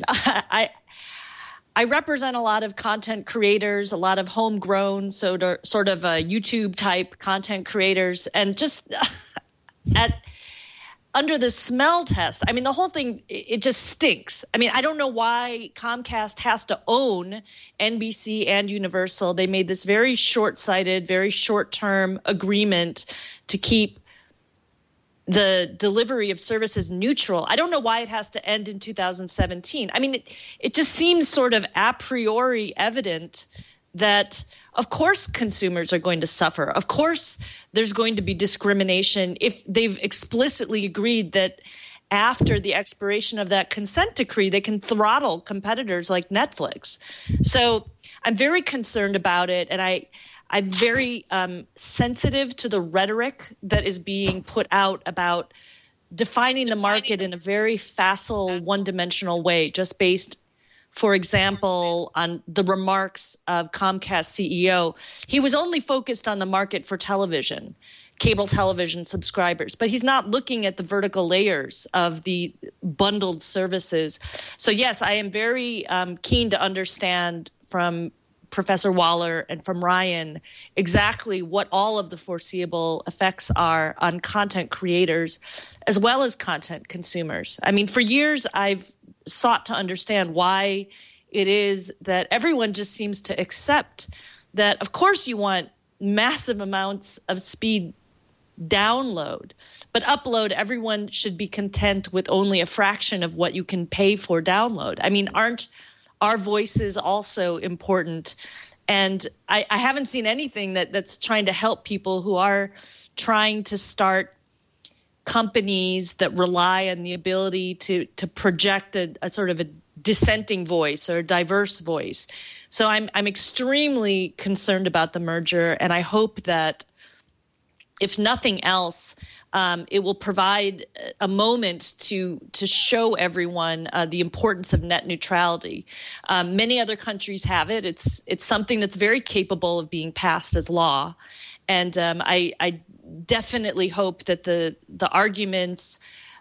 I represent a lot of content creators, a lot of homegrown, sort of YouTube type content creators, and just under the smell test, I mean, the whole thing, it just stinks. I mean, I don't know why Comcast has to own NBC and Universal. They made this very short-sighted, very short-term agreement to keep the delivery of services neutral. I don't know why it has to end in 2017. I mean, it just seems sort of a priori evident that, of course, consumers are going to suffer. Of course, there's going to be discrimination if they've explicitly agreed that after the expiration of that consent decree, they can throttle competitors like Netflix. So I'm very concerned about it, and I'm very sensitive to the rhetoric that is being put out about defining the market in a very facile, one-dimensional way, just based, for example, on the remarks of Comcast CEO. He was only focused on the market for television, cable television subscribers, but he's not looking at the vertical layers of the bundled services. So, yes, I am very keen to understand from Professor Waller and from Ryan exactly what all of the foreseeable effects are on content creators as well as content consumers. I mean, for years I've sought to understand why it is that everyone just seems to accept that, of course, you want massive amounts of speed download, but upload, everyone should be content with only a fraction of what you can pay for download. I mean, aren't our voices also important? And I haven't seen anything that's trying to help people who are trying to start companies that rely on the ability to project a sort of a dissenting voice or a diverse voice. So I'm extremely concerned about the merger, and I hope that if nothing else, it will provide a moment to show everyone the importance of net neutrality. Many other countries have it. It's something that's very capable of being passed as law, and I definitely hope that the arguments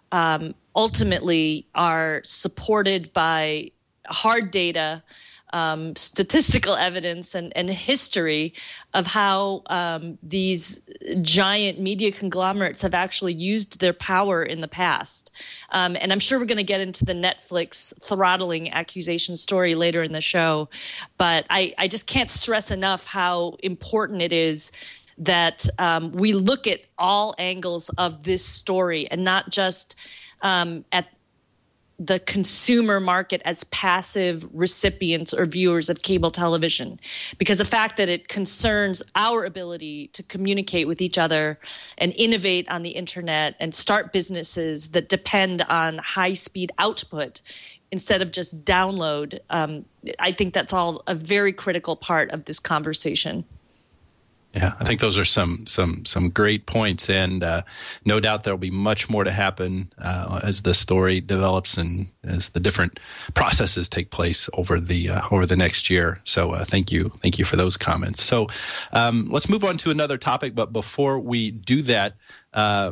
ultimately are supported by hard data, statistical evidence, and history of how these giant media conglomerates have actually used their power in the past. And I'm sure we're going to get into the Netflix throttling accusation story later in the show. But I just can't stress enough how important it is that we look at all angles of this story and not just at the consumer market as passive recipients or viewers of cable television, because the fact that it concerns our ability to communicate with each other and innovate on the internet and start businesses that depend on high-speed output instead of just download, I think that's all a very critical part of this conversation. Yeah, I think those are some great points, and no doubt there will be much more to happen as the story develops and as the different processes take place over the next year. So thank you for those comments. So let's move on to another topic, but before we do that, the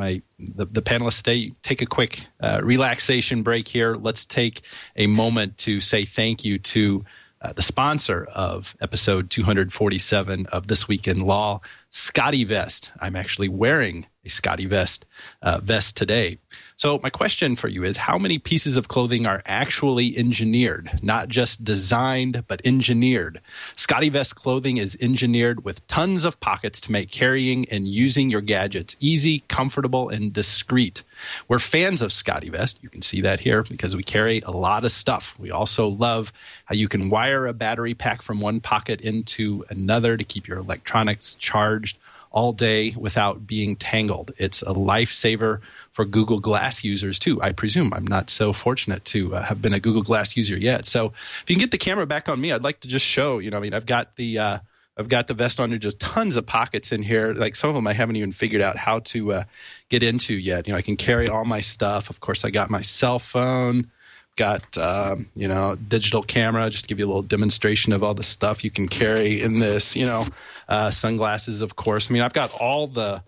panelists take a quick relaxation break here. Let's take a moment to say thank you to the sponsor of episode 247 of This Week in Law, SCOTTeVEST. I'm actually wearing a SCOTTeVEST vest today. So my question for you is, how many pieces of clothing are actually engineered, not just designed, but engineered? SCOTTeVEST clothing is engineered with tons of pockets to make carrying and using your gadgets easy, comfortable, and discreet. We're fans of SCOTTeVEST. You can see that here because we carry a lot of stuff. We also love how you can wire a battery pack from one pocket into another to keep your electronics charged all day without being tangled. It's a lifesaver for Google Glass users too, I presume. I'm not so fortunate to have been a Google Glass user yet. So if you can get the camera back on me, I'd like to just show, I've got the vest on. There's just tons of pockets in here. Like some of them I haven't even figured out how to get into yet. I can carry all my stuff. Of course, I got my cell phone, got digital camera, just to give you a little demonstration of all the stuff you can carry in this, sunglasses, of course. I've got all the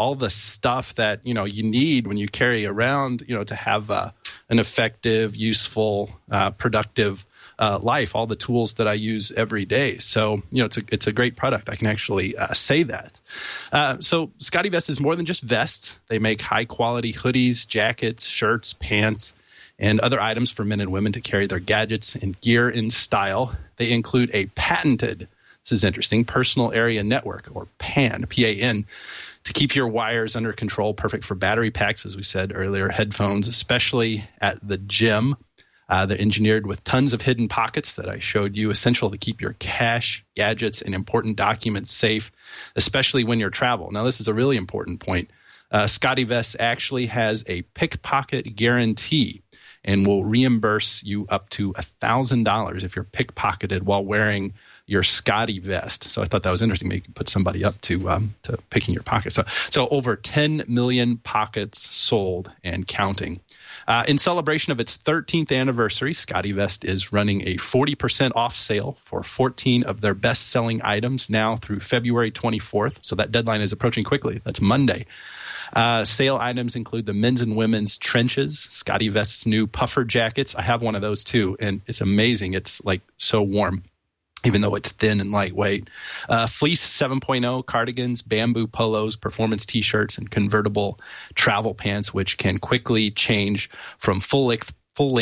stuff that you need when you carry around, to have an effective, useful, productive life, all the tools that I use every day. So, it's a great product. I can actually say that. So SCOTTeVEST is more than just vests. They make high quality hoodies, jackets, shirts, pants, and other items for men and women to carry their gadgets and gear in style. They include a patented, this is interesting, personal area network, or PAN, P-A-N, to keep your wires under control, perfect for battery packs, as we said earlier, headphones, especially at the gym. They're engineered with tons of hidden pockets that I showed you, essential to keep your cash, gadgets, and important documents safe, especially when you're travel. Now, this is a really important point. SCOTTeVEST actually has a pickpocket guarantee and will reimburse you up to $1,000 if you're pickpocketed while wearing your SCOTTeVEST. So I thought that was interesting. Maybe you could put somebody up to picking your pocket. So over 10 million pockets sold and counting. In celebration of its 13th anniversary, SCOTTeVEST is running a 40% off sale for 14 of their best-selling items now through February 24th. So that deadline is approaching quickly. That's Monday. Sale items include the men's and women's trenches, SCOTTeVEST's new puffer jackets. I have one of those too, and it's amazing. It's like so warm, even though it's thin and lightweight. Fleece 7.0 cardigans, bamboo polos, performance t-shirts, and convertible travel pants, which can quickly change from full-length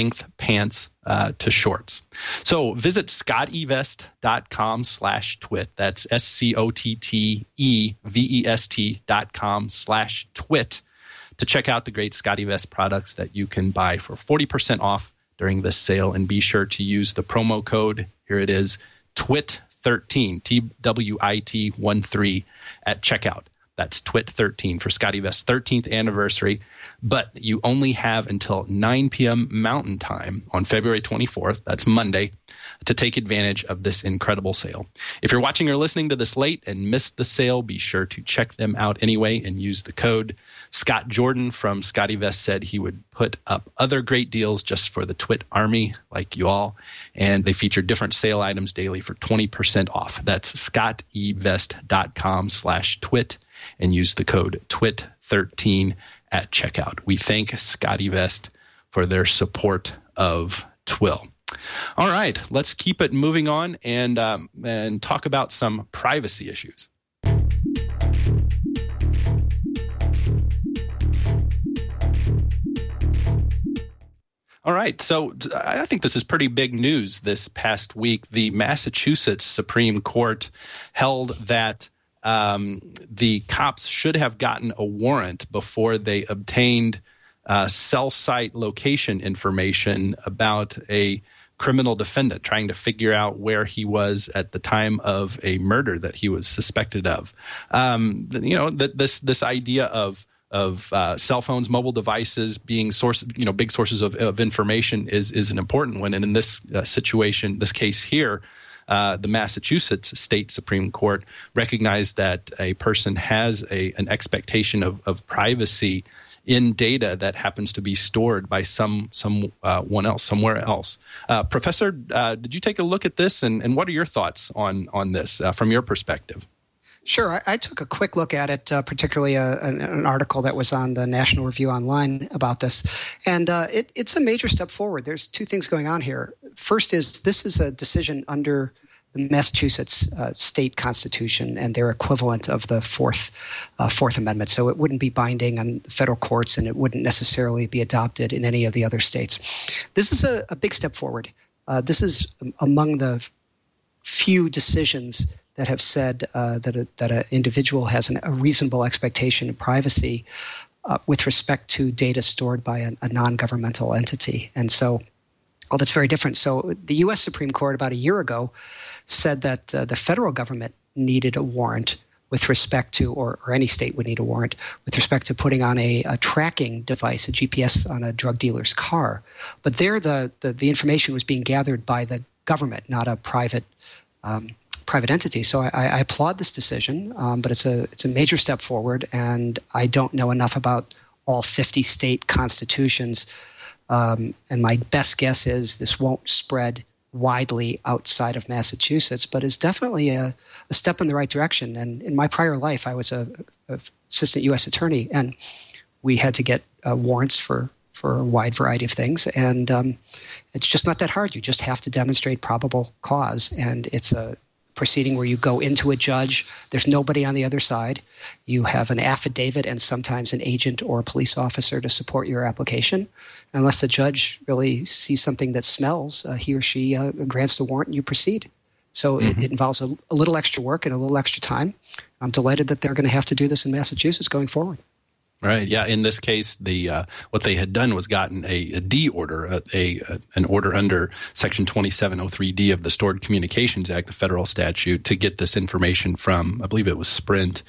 pants to shorts. So visit SCOTTeVEST.com/twit. That's SCOTTEVEST.com/twit to check out the great SCOTTeVEST products that you can buy for 40% off during this sale. And be sure to use the promo code, here it is, TWIT13, TWIT13 at checkout. That's TWIT13 for Scotty Vest's 13th anniversary. But you only have until 9 p.m. Mountain Time on February 24th, that's Monday, to take advantage of this incredible sale. If you're watching or listening to this late and missed the sale, be sure to check them out anyway and use the code. Scott Jordan from Scotty Vest said he would put up other great deals just for the TWIT Army, like you all, and they feature different sale items daily for 20% off. That's scottevest.com/TWIT and use the code TWIT13 at checkout. We thank Scotty Vest for their support of Twill. All right, let's keep it moving on and talk about some privacy issues. All right, so I think this is pretty big news this past week. The Massachusetts Supreme Court held that the cops should have gotten a warrant before they obtained cell site location information about a criminal defendant, trying to figure out where he was at the time of a murder that he was suspected of. This idea of cell phones, mobile devices being big sources of information is an important one. And in this situation, this case here, the Massachusetts State Supreme Court recognized that a person has an expectation of privacy in data that happens to be stored by someone else, somewhere else. Professor, did you take a look at this, and what are your thoughts on this from your perspective? Sure. I took a quick look at it, particularly an article that was on the National Review Online about this. And it's a major step forward. There's two things going on here. First is this is a decision under the Massachusetts state constitution and their equivalent of the Fourth Amendment. So it wouldn't be binding on the federal courts, and it wouldn't necessarily be adopted in any of the other states. This is a big step forward. This is among the few decisions that have said that an individual has a reasonable expectation of privacy with respect to data stored by a non-governmental entity. And so, that's very different. So the U.S. Supreme Court about a year ago said that the federal government needed a warrant with respect to, or any state would need a warrant with respect to putting on a tracking device, a GPS on a drug dealer's car. But there the information was being gathered by the government, not a private entity. So I applaud this decision, but it's a major step forward, and I don't know enough about all 50 state constitutions. And my best guess is this won't spread widely outside of Massachusetts, but is definitely a step in the right direction. And in my prior life, I was an assistant U.S. attorney, and we had to get warrants for a wide variety of things. And it's just not that hard. You just have to demonstrate probable cause, and it's a proceeding where you go into a judge. There's nobody on the other side. You have an affidavit and sometimes an agent or a police officer to support your application. Unless the judge really sees something that smells, he or she grants the warrant and you proceed. So it involves a little extra work and a little extra time. I'm delighted that they're going to have to do this in Massachusetts going forward. Right. Yeah. In this case, what they had done was gotten a D order, an order under Section 2703D of the Stored Communications Act, the federal statute, to get this information from, I believe it was Sprint,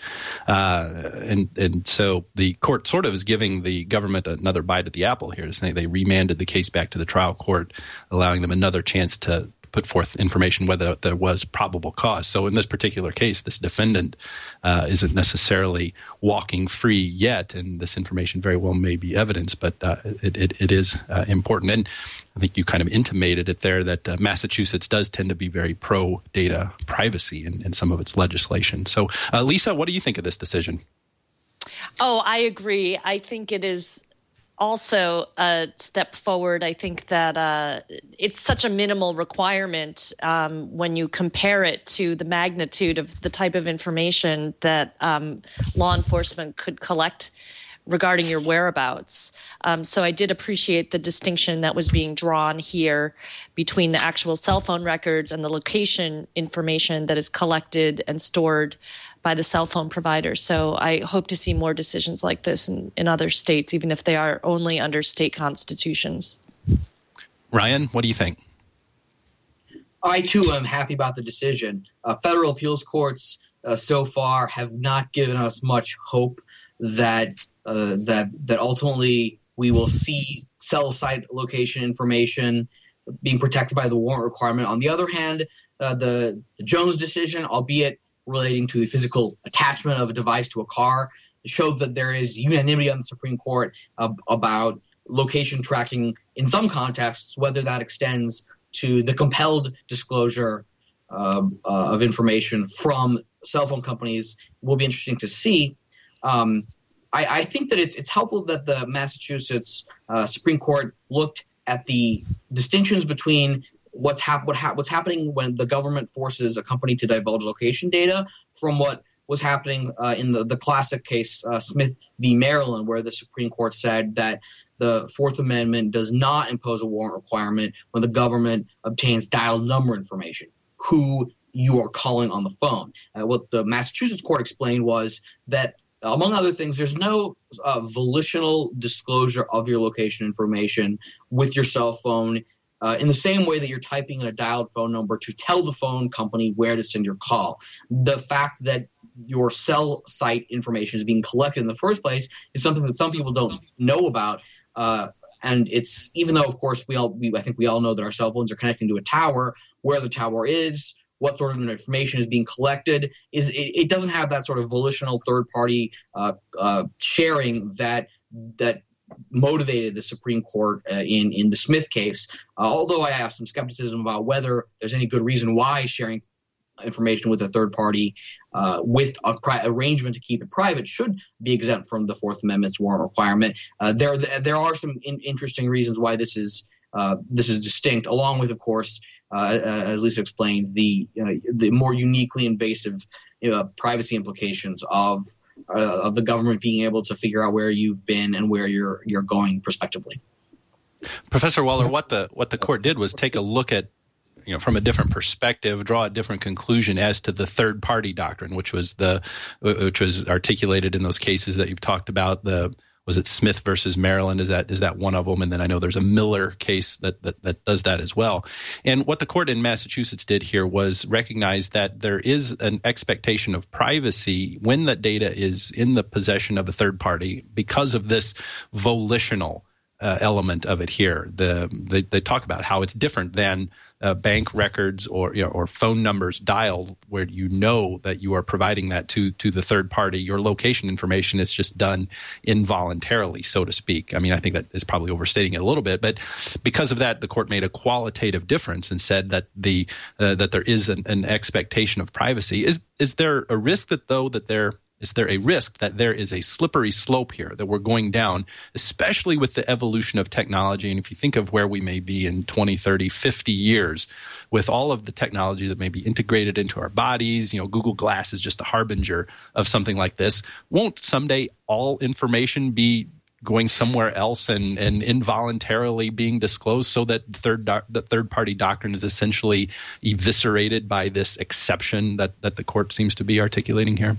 and so the court sort of is giving the government another bite at the apple here. They remanded the case back to the trial court, allowing them another chance to put forth information whether there was probable cause. So in this particular case, this defendant isn't necessarily walking free yet, and this information very well may be evidence, but it is important. And I think you kind of intimated it there that Massachusetts does tend to be very pro-data privacy in some of its legislation. So Lisa, what do you think of this decision? Oh, I agree. I think it is also a step forward. I think that it's such a minimal requirement when you compare it to the magnitude of the type of information that law enforcement could collect regarding your whereabouts. So I did appreciate the distinction that was being drawn here between the actual cell phone records and the location information that is collected and stored by the cell phone provider. So I hope to see more decisions like this in other states, even if they are only under state constitutions. Ryan, what do you think? I, too, am happy about the decision. Federal appeals courts so far have not given us much hope that ultimately we will see cell site location information being protected by the warrant requirement. On the other hand, the Jones decision, albeit relating to the physical attachment of a device to a car, showed that there is unanimity on the Supreme Court about location tracking in some contexts, whether that extends to the compelled disclosure of information from cell phone companies will be interesting to see. I think that it's helpful that the Massachusetts Supreme Court looked at the distinctions between what's happening when the government forces a company to divulge location data from what was happening in the classic case, Smith v. Maryland, where the Supreme Court said that the Fourth Amendment does not impose a warrant requirement when the government obtains dial number information, who you are calling on the phone. What the Massachusetts court explained was that, among other things, there's no volitional disclosure of your location information with your cell phone in the same way that you're typing in a dialed phone number to tell the phone company where to send your call. The fact that your cell site information is being collected in the first place is something that some people don't know about. And it's, even though, of course, I think we all know that our cell phones are connecting to a tower, where the tower is, what sort of information is being collected, it doesn't have that sort of volitional third-party sharing that motivated the Supreme Court in the Smith case. Although I have some skepticism about whether there's any good reason why sharing information with a third party with a arrangement to keep it private should be exempt from the Fourth Amendment's warrant requirement. There are some interesting reasons why this is distinct, along with, of course, as Lisa explained, the more uniquely invasive privacy implications of the government being able to figure out where you've been and where you're going prospectively. Professor Waller, what the court did was take a look at, from a different perspective, draw a different conclusion as to the third party doctrine, which was articulated in those cases that you've talked about. Was it Smith versus Maryland? Is that one of them? And then I know there's a Miller case that does that as well. And what the court in Massachusetts did here was recognize that there is an expectation of privacy when that data is in the possession of a third party because of this volitional element of it here. They talk about how it's different than bank records or phone numbers dialed, where you know that you are providing that to the third party. Your location information is just done involuntarily, so to speak. I mean, I think that is probably overstating it a little bit, but because of that, the court made a qualitative difference and said that that there is an expectation of privacy. Is there a risk is there a risk that there is a slippery slope here that we're going down, especially with the evolution of technology? And if you think of where we may be in 20, 30, 50 years with all of the technology that may be integrated into our bodies, Google Glass is just a harbinger of something like this. Won't someday all information be going somewhere else and involuntarily being disclosed so that the third-party doctrine is essentially eviscerated by this exception that the court seems to be articulating here?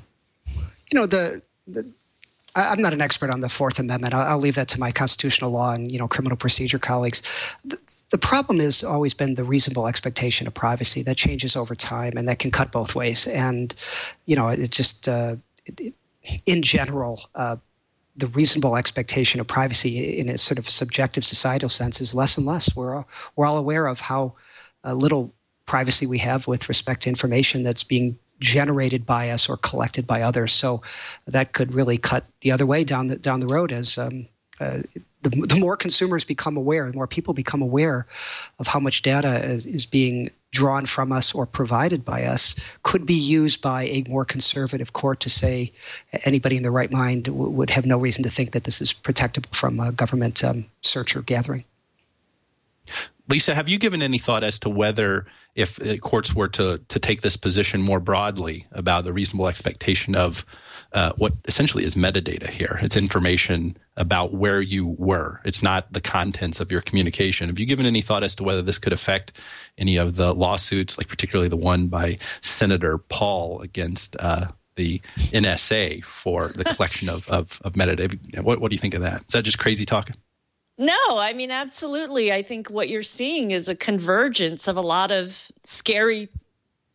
I'm not an expert on the Fourth Amendment. I'll leave that to my constitutional law and criminal procedure colleagues. The problem has always been the reasonable expectation of privacy that changes over time, and that can cut both ways. And it just in general, the reasonable expectation of privacy in a sort of subjective societal sense is less and less. We're all aware of how little privacy we have with respect to information that's being generated by us or collected by others. So that could really cut the other way down the road as the more consumers become aware, the more people become aware of how much data is being drawn from us or provided by us, could be used by a more conservative court to say anybody in their right mind would have no reason to think that this is protectable from government search or gathering. Lisa, have you given any thought as to whether, if courts were to take this position more broadly about the reasonable expectation of what essentially is metadata here? It's information about where you were. It's not the contents of your communication. Have you given any thought as to whether this could affect any of the lawsuits, like particularly the one by Senator Paul against the NSA for the collection of metadata? What do you think of that? Is that just crazy talk? No, I mean, absolutely. I think what you're seeing is a convergence of a lot of scary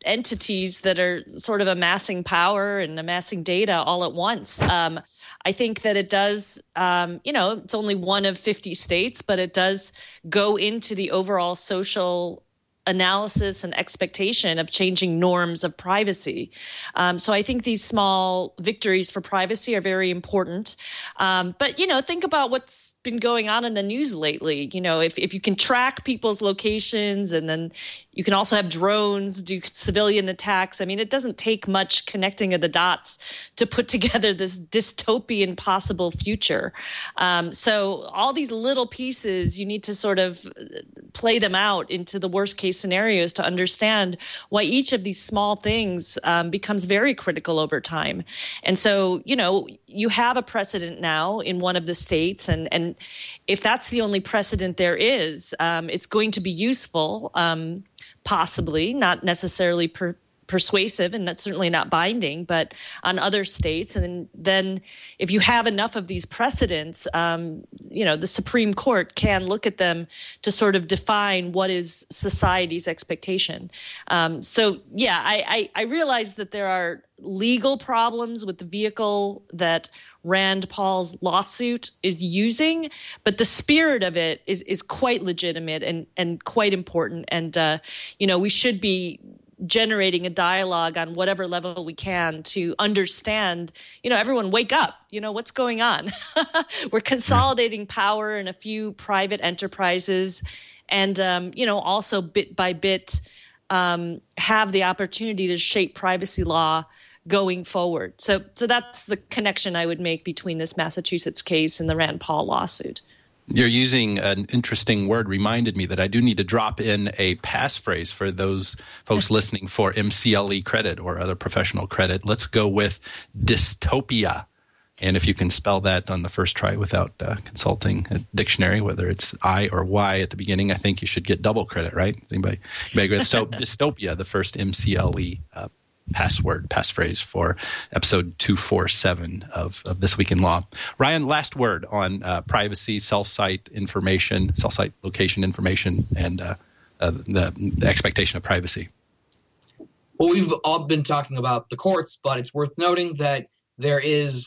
entities that are sort of amassing power and amassing data all at once. I think that it does, it's only one of 50 states, but it does go into the overall social analysis and expectation of changing norms of privacy. So I think these small victories for privacy are very important. But, think about what's been going on in the news lately. If you can track people's locations, and then you can also have drones do civilian attacks. I mean, it doesn't take much connecting of the dots to put together this dystopian possible future. So all these little pieces, you need to sort of play them out into the worst case scenarios to understand why each of these small things becomes very critical over time. And so, you have a precedent now in one of the states, and if that's the only precedent there is, it's going to be useful, possibly, not necessarily persuasive, and that's certainly not binding, but on other states. And then if you have enough of these precedents, the Supreme Court can look at them to sort of define what is society's expectation. I realize that there are legal problems with the vehicle that Rand Paul's lawsuit is using, but the spirit of it is quite legitimate and quite important. And, we should be generating a dialogue on whatever level we can to understand, everyone wake up, what's going on. We're consolidating power in a few private enterprises and, also bit by bit have the opportunity to shape privacy law going forward. So that's the connection I would make between this Massachusetts case and the Rand Paul lawsuit. You're using an interesting word, reminded me that I do need to drop in a passphrase for those folks listening for MCLE credit or other professional credit. Let's go with dystopia. And if you can spell that on the first try without consulting a dictionary, whether it's I or Y at the beginning, I think you should get double credit, right? Does anybody agree? So dystopia, the first MCLE passphrase for episode 247 of This Week in Law. Ryan, last word on privacy, self-site location information, and the expectation of privacy. Well, we've all been talking about the courts, but it's worth noting that there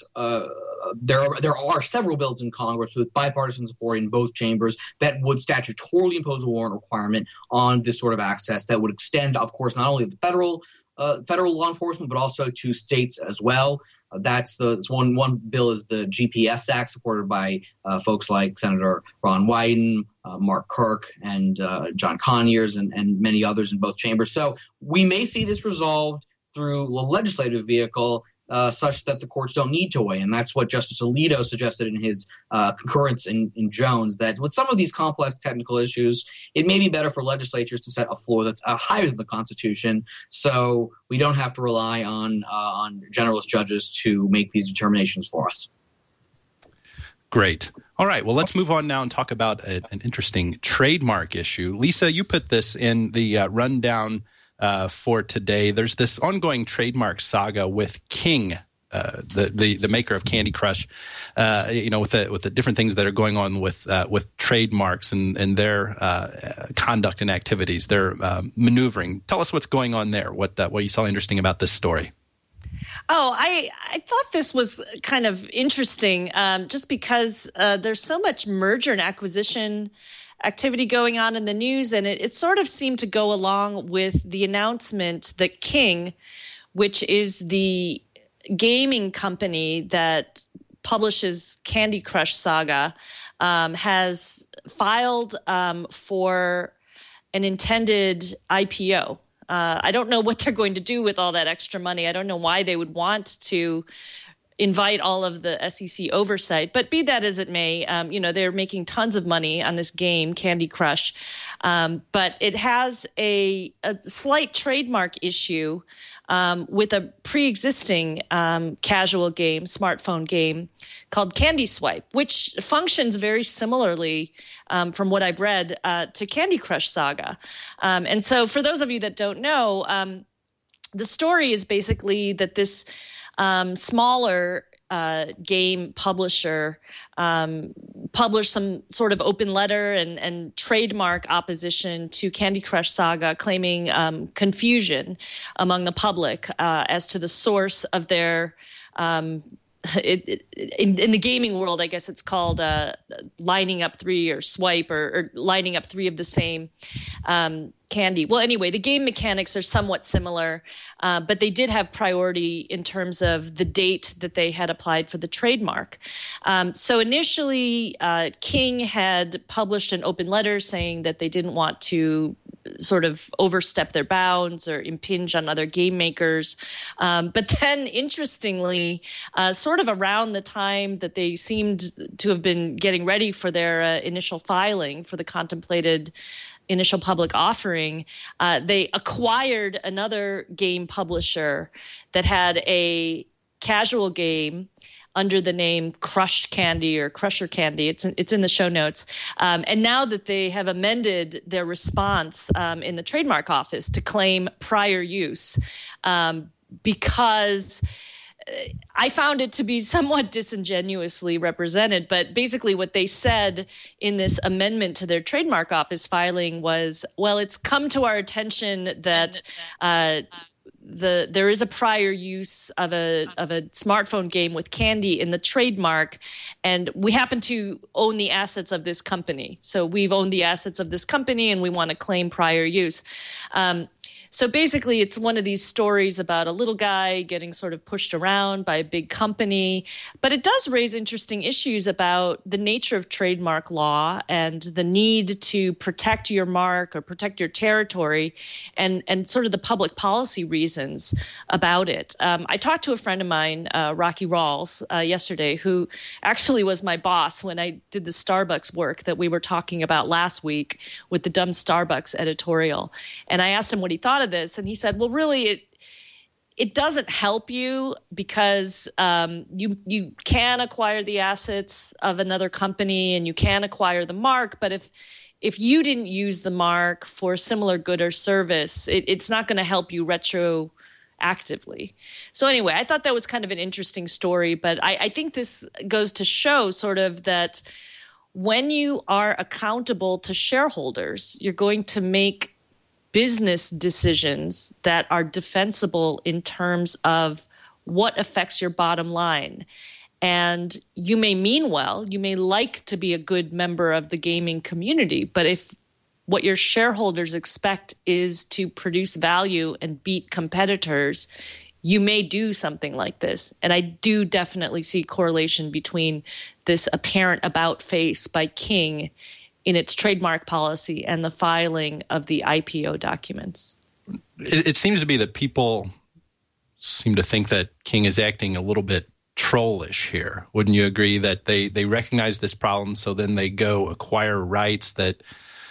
are several bills in Congress with bipartisan support in both chambers that would statutorily impose a warrant requirement on this sort of access that would extend, of course, not only to the federal law enforcement, but also to states as well. One bill is the GPS Act, supported by folks like Senator Ron Wyden, Mark Kirk, and John Conyers, and many others in both chambers. So we may see this resolved through a legislative vehicle such that the courts don't need to weigh in. That's what Justice Alito suggested in his concurrence in Jones, that with some of these complex technical issues, it may be better for legislatures to set a floor that's higher than the Constitution, so we don't have to rely on generalist judges to make these determinations for us. Great. All right. Well, let's move on now and talk about an interesting trademark issue. Lisa, you put this in the rundown for today. There's this ongoing trademark saga with King, the maker of Candy Crush, with the different things that are going on with trademarks and their conduct and activities, their maneuvering. Tell us what's going on there. What you saw interesting about this story. Oh, I thought this was kind of interesting, just because there's so much merger and acquisition activity going on in the news, and it sort of seemed to go along with the announcement that King, which is the gaming company that publishes Candy Crush Saga, has filed for an intended IPO. I don't know what they're going to do with all that extra money. I don't know why they would want to invite all of the SEC oversight, but be that as it may, they're making tons of money on this game, Candy Crush. But it has a slight trademark issue with a pre-existing casual game, smartphone game called Candy Swipe, which functions very similarly, from what I've read, to Candy Crush Saga. And so for those of you that don't know, the story is basically that this smaller game publisher published some sort of open letter and trademark opposition to Candy Crush Saga, claiming confusion among the public as to the source of their in the gaming world, I guess it's called lining up three or swipe or lining up three of the same candy. Well, anyway, the game mechanics are somewhat similar, but they did have priority in terms of the date that they had applied for the trademark. So initially, King had published an open letter saying that they didn't want to sort of overstep their bounds or impinge on other game makers. But then, interestingly, sort of around the time that they seemed to have been getting ready for their initial filing for the contemplated initial public offering, they acquired another game publisher that had a casual game under the name Crush Candy or Crusher Candy. It's in the show notes. And now that they have amended their response in the trademark office to claim prior use, because I found it to be somewhat disingenuously represented, but basically what they said in this amendment to their trademark office filing was, well, it's come to our attention that there is a prior use of a smartphone game with candy in the trademark, and we happen to own the assets of this company. So we've owned the assets of this company, and we want to claim prior use. So basically, it's one of these stories about a little guy getting sort of pushed around by a big company. But it does raise interesting issues about the nature of trademark law and the need to protect your mark or protect your territory and sort of the public policy reasons about it. I talked to a friend of mine, Rocky Rawls, yesterday, who actually was my boss when I did the Starbucks work that we were talking about last week with the Dumb Starbucks editorial. And I asked him what he thought of this, and he said, well, really, it doesn't help you because you can acquire the assets of another company and you can acquire the mark, but if you didn't use the mark for a similar good or service, it's not going to help you retroactively. So anyway, I thought that was kind of an interesting story, but I think this goes to show sort of that when you are accountable to shareholders, you're going to make business decisions that are defensible in terms of what affects your bottom line. And you may mean well, you may like to be a good member of the gaming community, but if what your shareholders expect is to produce value and beat competitors, you may do something like this. And I do definitely see correlation between this apparent about face by King in its trademark policy and the filing of the IPO documents. It seems to be that people seem to think that King is acting a little bit trollish here. Wouldn't you agree that they recognize this problem, so then they go acquire rights that,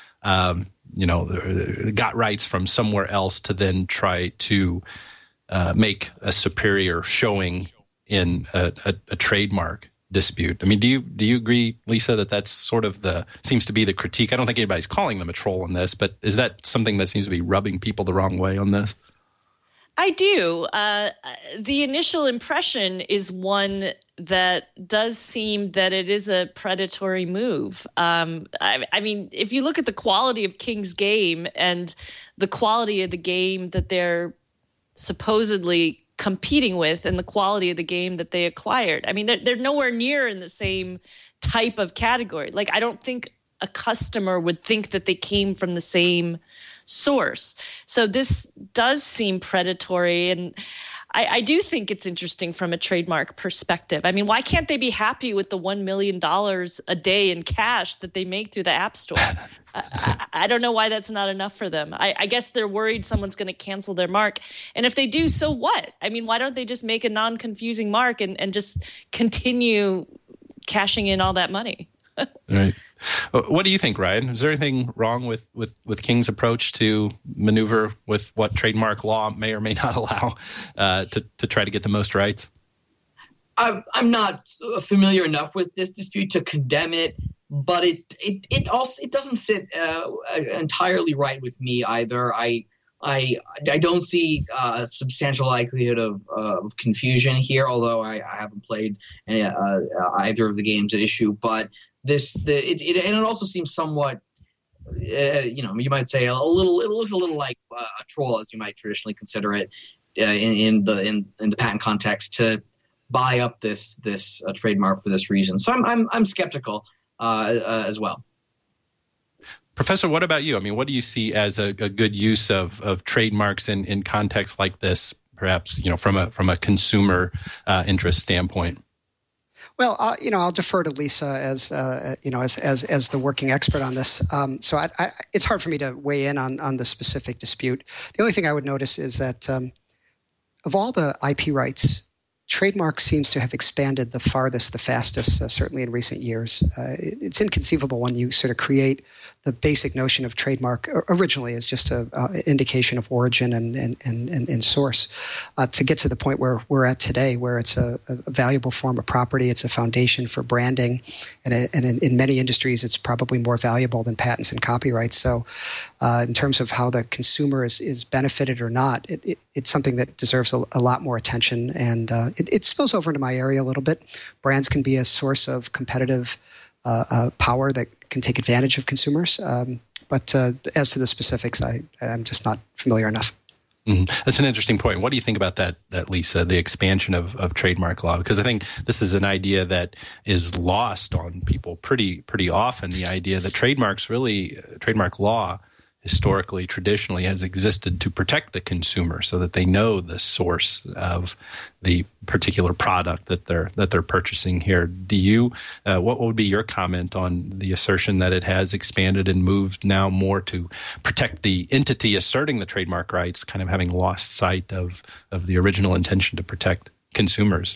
got rights from somewhere else to then try to make a superior showing in a trademark dispute? I mean, do you agree, Lisa, that that's sort of seems to be the critique? I don't think anybody's calling them a troll on this, but is that something that seems to be rubbing people the wrong way on this? I do. The initial impression is one that does seem that it is a predatory move. I mean, if you look at the quality of King's game and the quality of the game that they're supposedly competing with and the quality of the game that they acquired, I mean, they're nowhere near in the same type of category. Like, I don't think a customer would think that they came from the same source. So this does seem predatory, and I do think it's interesting from a trademark perspective. I mean, why can't they be happy with the $1 million a day in cash that they make through the App Store? I don't know why that's not enough for them. I guess they're worried someone's going to cancel their mark. And if they do, so what? I mean, why don't they just make a non-confusing mark and just continue cashing in all that money? Right. What do you think, Ryan? Is there anything wrong with King's approach to maneuver with what trademark law may or may not allow to try to get the most rights? I'm not familiar enough with this dispute to condemn it, but it doesn't sit entirely right with me either. I I don't see a substantial likelihood of confusion here, although I haven't played either of the games at issue. But it also seems somewhat, you might say it looks a little like a troll, as you might traditionally consider it in the patent context, to buy up this trademark for this reason. So I'm skeptical as well. Professor, what about you? I mean, what do you see as a good use of trademarks in contexts like this, perhaps, from a consumer interest standpoint? Well, I'll defer to Lisa as the working expert on this. So it's hard for me to weigh in on the specific dispute. The only thing I would notice is that of all the IP rights, trademark seems to have expanded the farthest, the fastest, certainly in recent years. It's inconceivable when you sort of create the basic notion of trademark originally as just an indication of origin and source, to get to the point where we're at today, where it's a valuable form of property. It's a foundation for branding, and in many industries, it's probably more valuable than patents and copyrights. So in terms of how the consumer is benefited or not, it's something that deserves a lot more attention, and it spills over into my area a little bit. Brands can be a source of competitive power that can take advantage of consumers. But as to the specifics, I'm just not familiar enough. Mm-hmm. That's an interesting point. What do you think about that, Lisa, the expansion of trademark law? Because I think this is an idea that is lost on people pretty often, the idea that trademark law historically, traditionally, has existed to protect the consumer so that they know the source of the particular product that they're purchasing here. Do you? What would be your comment on the assertion that it has expanded and moved now more to protect the entity asserting the trademark rights, kind of having lost sight of the original intention to protect consumers?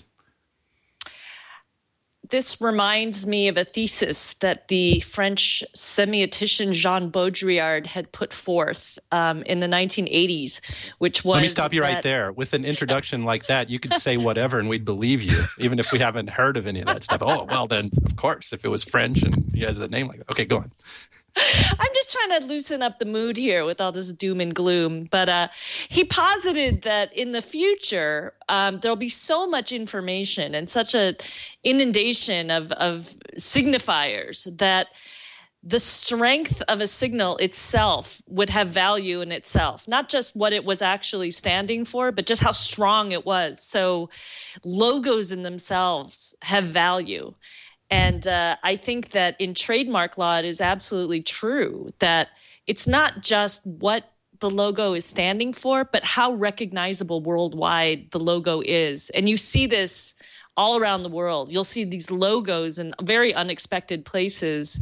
This reminds me of a thesis that the French semiotician Jean Baudrillard had put forth in the 1980s, which was... Let me stop you right there. With an introduction like that, you could say whatever and we'd believe you, even if we haven't heard of any of that stuff. Oh, well then, of course, if it was French and he has a name like that. Okay, go on. I'm just trying to loosen up the mood here with all this doom and gloom. But he posited that in the future, there'll be so much information and such an inundation of signifiers that the strength of a signal itself would have value in itself, not just what it was actually standing for, but just how strong it was. So logos in themselves have value. And I think that in trademark law, it is absolutely true that it's not just what the logo is standing for, but how recognizable worldwide the logo is. And you see this all around the world. You'll see these logos in very unexpected places.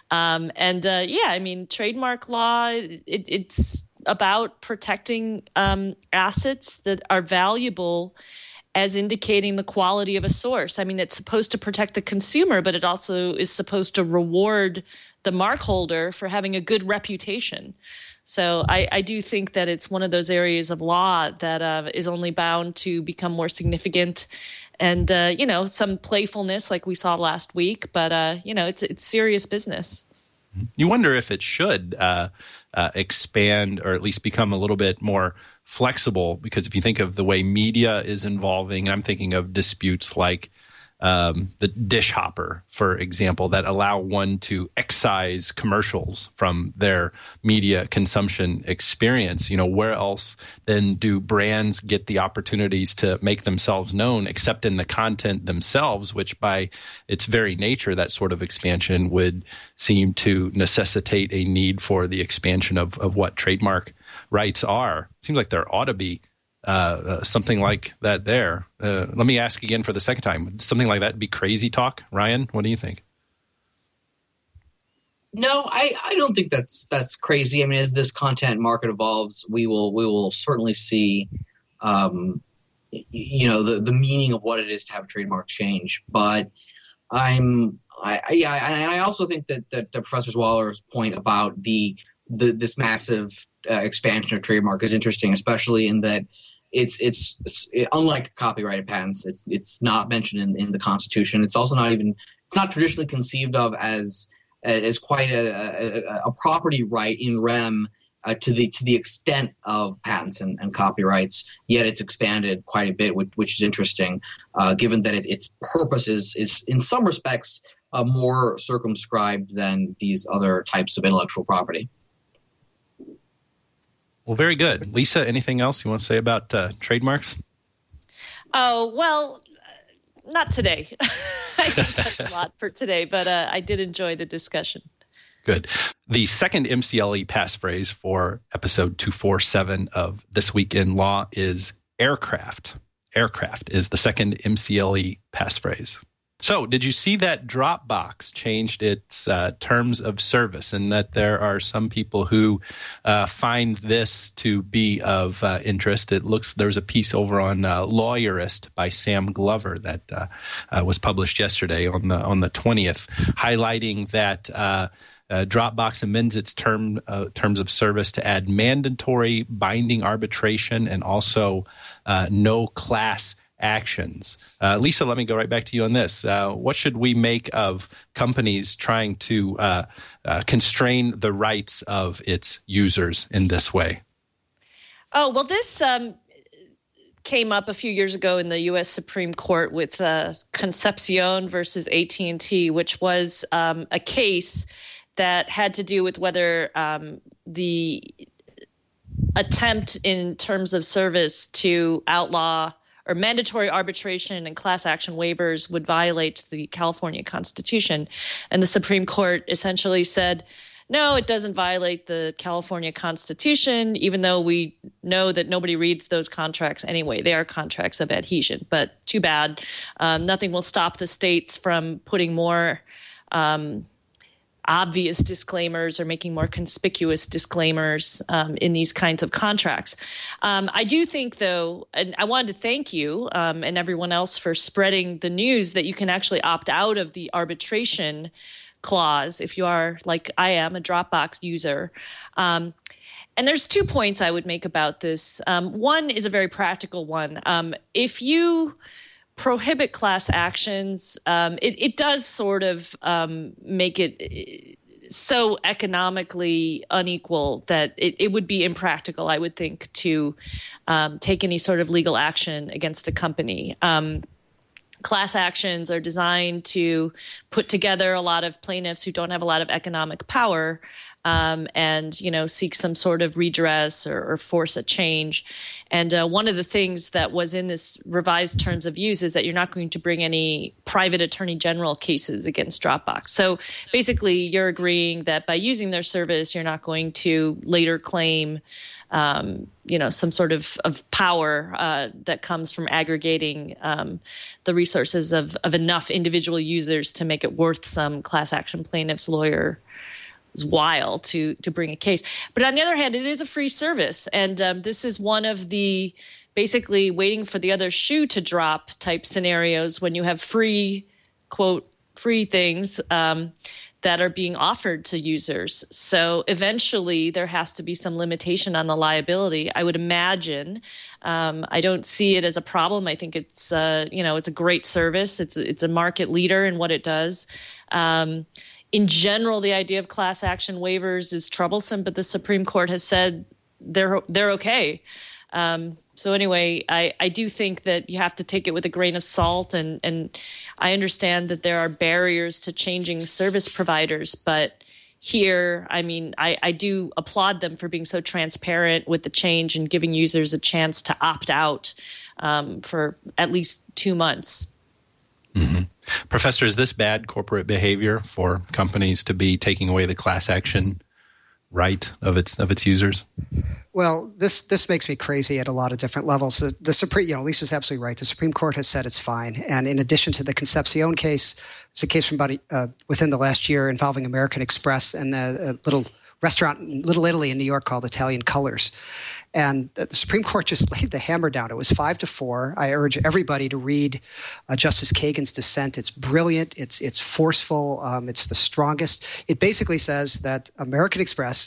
Trademark law, it's about protecting assets that are valuable as indicating the quality of a source. I mean, it's supposed to protect the consumer, but it also is supposed to reward the mark holder for having a good reputation. So I do think that it's one of those areas of law that is only bound to become more significant and, some playfulness like we saw last week. But, it's serious business. You wonder if it should expand or at least become a little bit more flexible, because if you think of the way media is evolving, I'm thinking of disputes like the dish hopper, for example, that allow one to excise commercials from their media consumption experience. Where else then do brands get the opportunities to make themselves known except in the content themselves, which by its very nature, that sort of expansion would seem to necessitate a need for the expansion of what trademark rights are. It seems like there ought to be something like that there. Let me ask again for the second time. Would something like that be crazy talk? Ryan, what do you think? No, I don't think that's crazy. I mean, as this content market evolves, we will certainly see, the meaning of what it is to have a trademark change. But I also think that Professor Waller's point about this massive expansion of trademark is interesting, especially in that it's unlike copyrighted patents. It's not mentioned in the Constitution. It's also it's not traditionally conceived of as quite a property right in rem to the extent of patents and copyrights, yet it's expanded quite a bit, which is interesting, given that its purpose is in some respects more circumscribed than these other types of intellectual property. Well, very good. Lisa, anything else you want to say about trademarks? Oh, well, not today. I think that's a lot for today, but I did enjoy the discussion. Good. The second MCLE passphrase for episode 247 of This Week in Law is aircraft. Aircraft is the second MCLE passphrase. So, did you see that Dropbox changed its terms of service, and that there are some people who find this to be of interest? It looks there's a piece over on Lawyerist by Sam Glover that was published yesterday on the 20th, highlighting that Dropbox amends its terms of service to add mandatory binding arbitration and also no class actions. Lisa, let me go right back to you on this. What should we make of companies trying to constrain the rights of its users in this way? Oh, well, this came up a few years ago in the U.S. Supreme Court with Concepcion versus AT&T, which was a case that had to do with whether the attempt in terms of service to outlaw or mandatory arbitration and class action waivers would violate the California Constitution. And the Supreme Court essentially said, no, it doesn't violate the California Constitution, even though we know that nobody reads those contracts anyway. They are contracts of adhesion, but too bad. Nothing will stop the states from putting more obvious disclaimers or making more conspicuous disclaimers in these kinds of contracts. I do think, though, and I wanted to thank you and everyone else for spreading the news that you can actually opt out of the arbitration clause if you are, like I am, a Dropbox user. And there's 2 points I would make about this. One is a very practical one. If you prohibit class actions, it does sort of make it so economically unequal that it would be impractical, I would think, to take any sort of legal action against a company. Class actions are designed to put together a lot of plaintiffs who don't have a lot of economic power and, seek some sort of redress or force a change. And one of the things that was in this revised terms of use is that you're not going to bring any private attorney general cases against Dropbox. So basically, you're agreeing that by using their service, you're not going to later claim some sort of power that comes from aggregating the resources of enough individual users to make it worth some class action plaintiff's lawyer's while to bring a case. But on the other hand, it is a free service. And this is one of the basically waiting for the other shoe to drop type scenarios when you have free, quote, free things that are being offered to users. So eventually there has to be some limitation on the liability. I would imagine. I don't see it as a problem. I think it's it's a great service. It's a market leader in what it does. In general, the idea of class action waivers is troublesome, but the Supreme Court has said they're okay. So anyway, I do think that you have to take it with a grain of salt, and I understand that there are barriers to changing service providers, but here, I do applaud them for being so transparent with the change and giving users a chance to opt out for at least 2 months. Mm-hmm. Professor, is this bad corporate behavior for companies to be taking away the class action right of its users? Well, this makes me crazy at a lot of different levels. The Supreme, Lisa's absolutely right. The Supreme Court has said it's fine, and in addition to the Concepcion case, it's a case from about within the last year involving American Express and a little restaurant in Little Italy in New York called Italian Colors. And the Supreme Court just laid the hammer down. It was 5-4. I urge everybody to read Justice Kagan's dissent. It's brilliant. It's forceful. It's the strongest. It basically says that American Express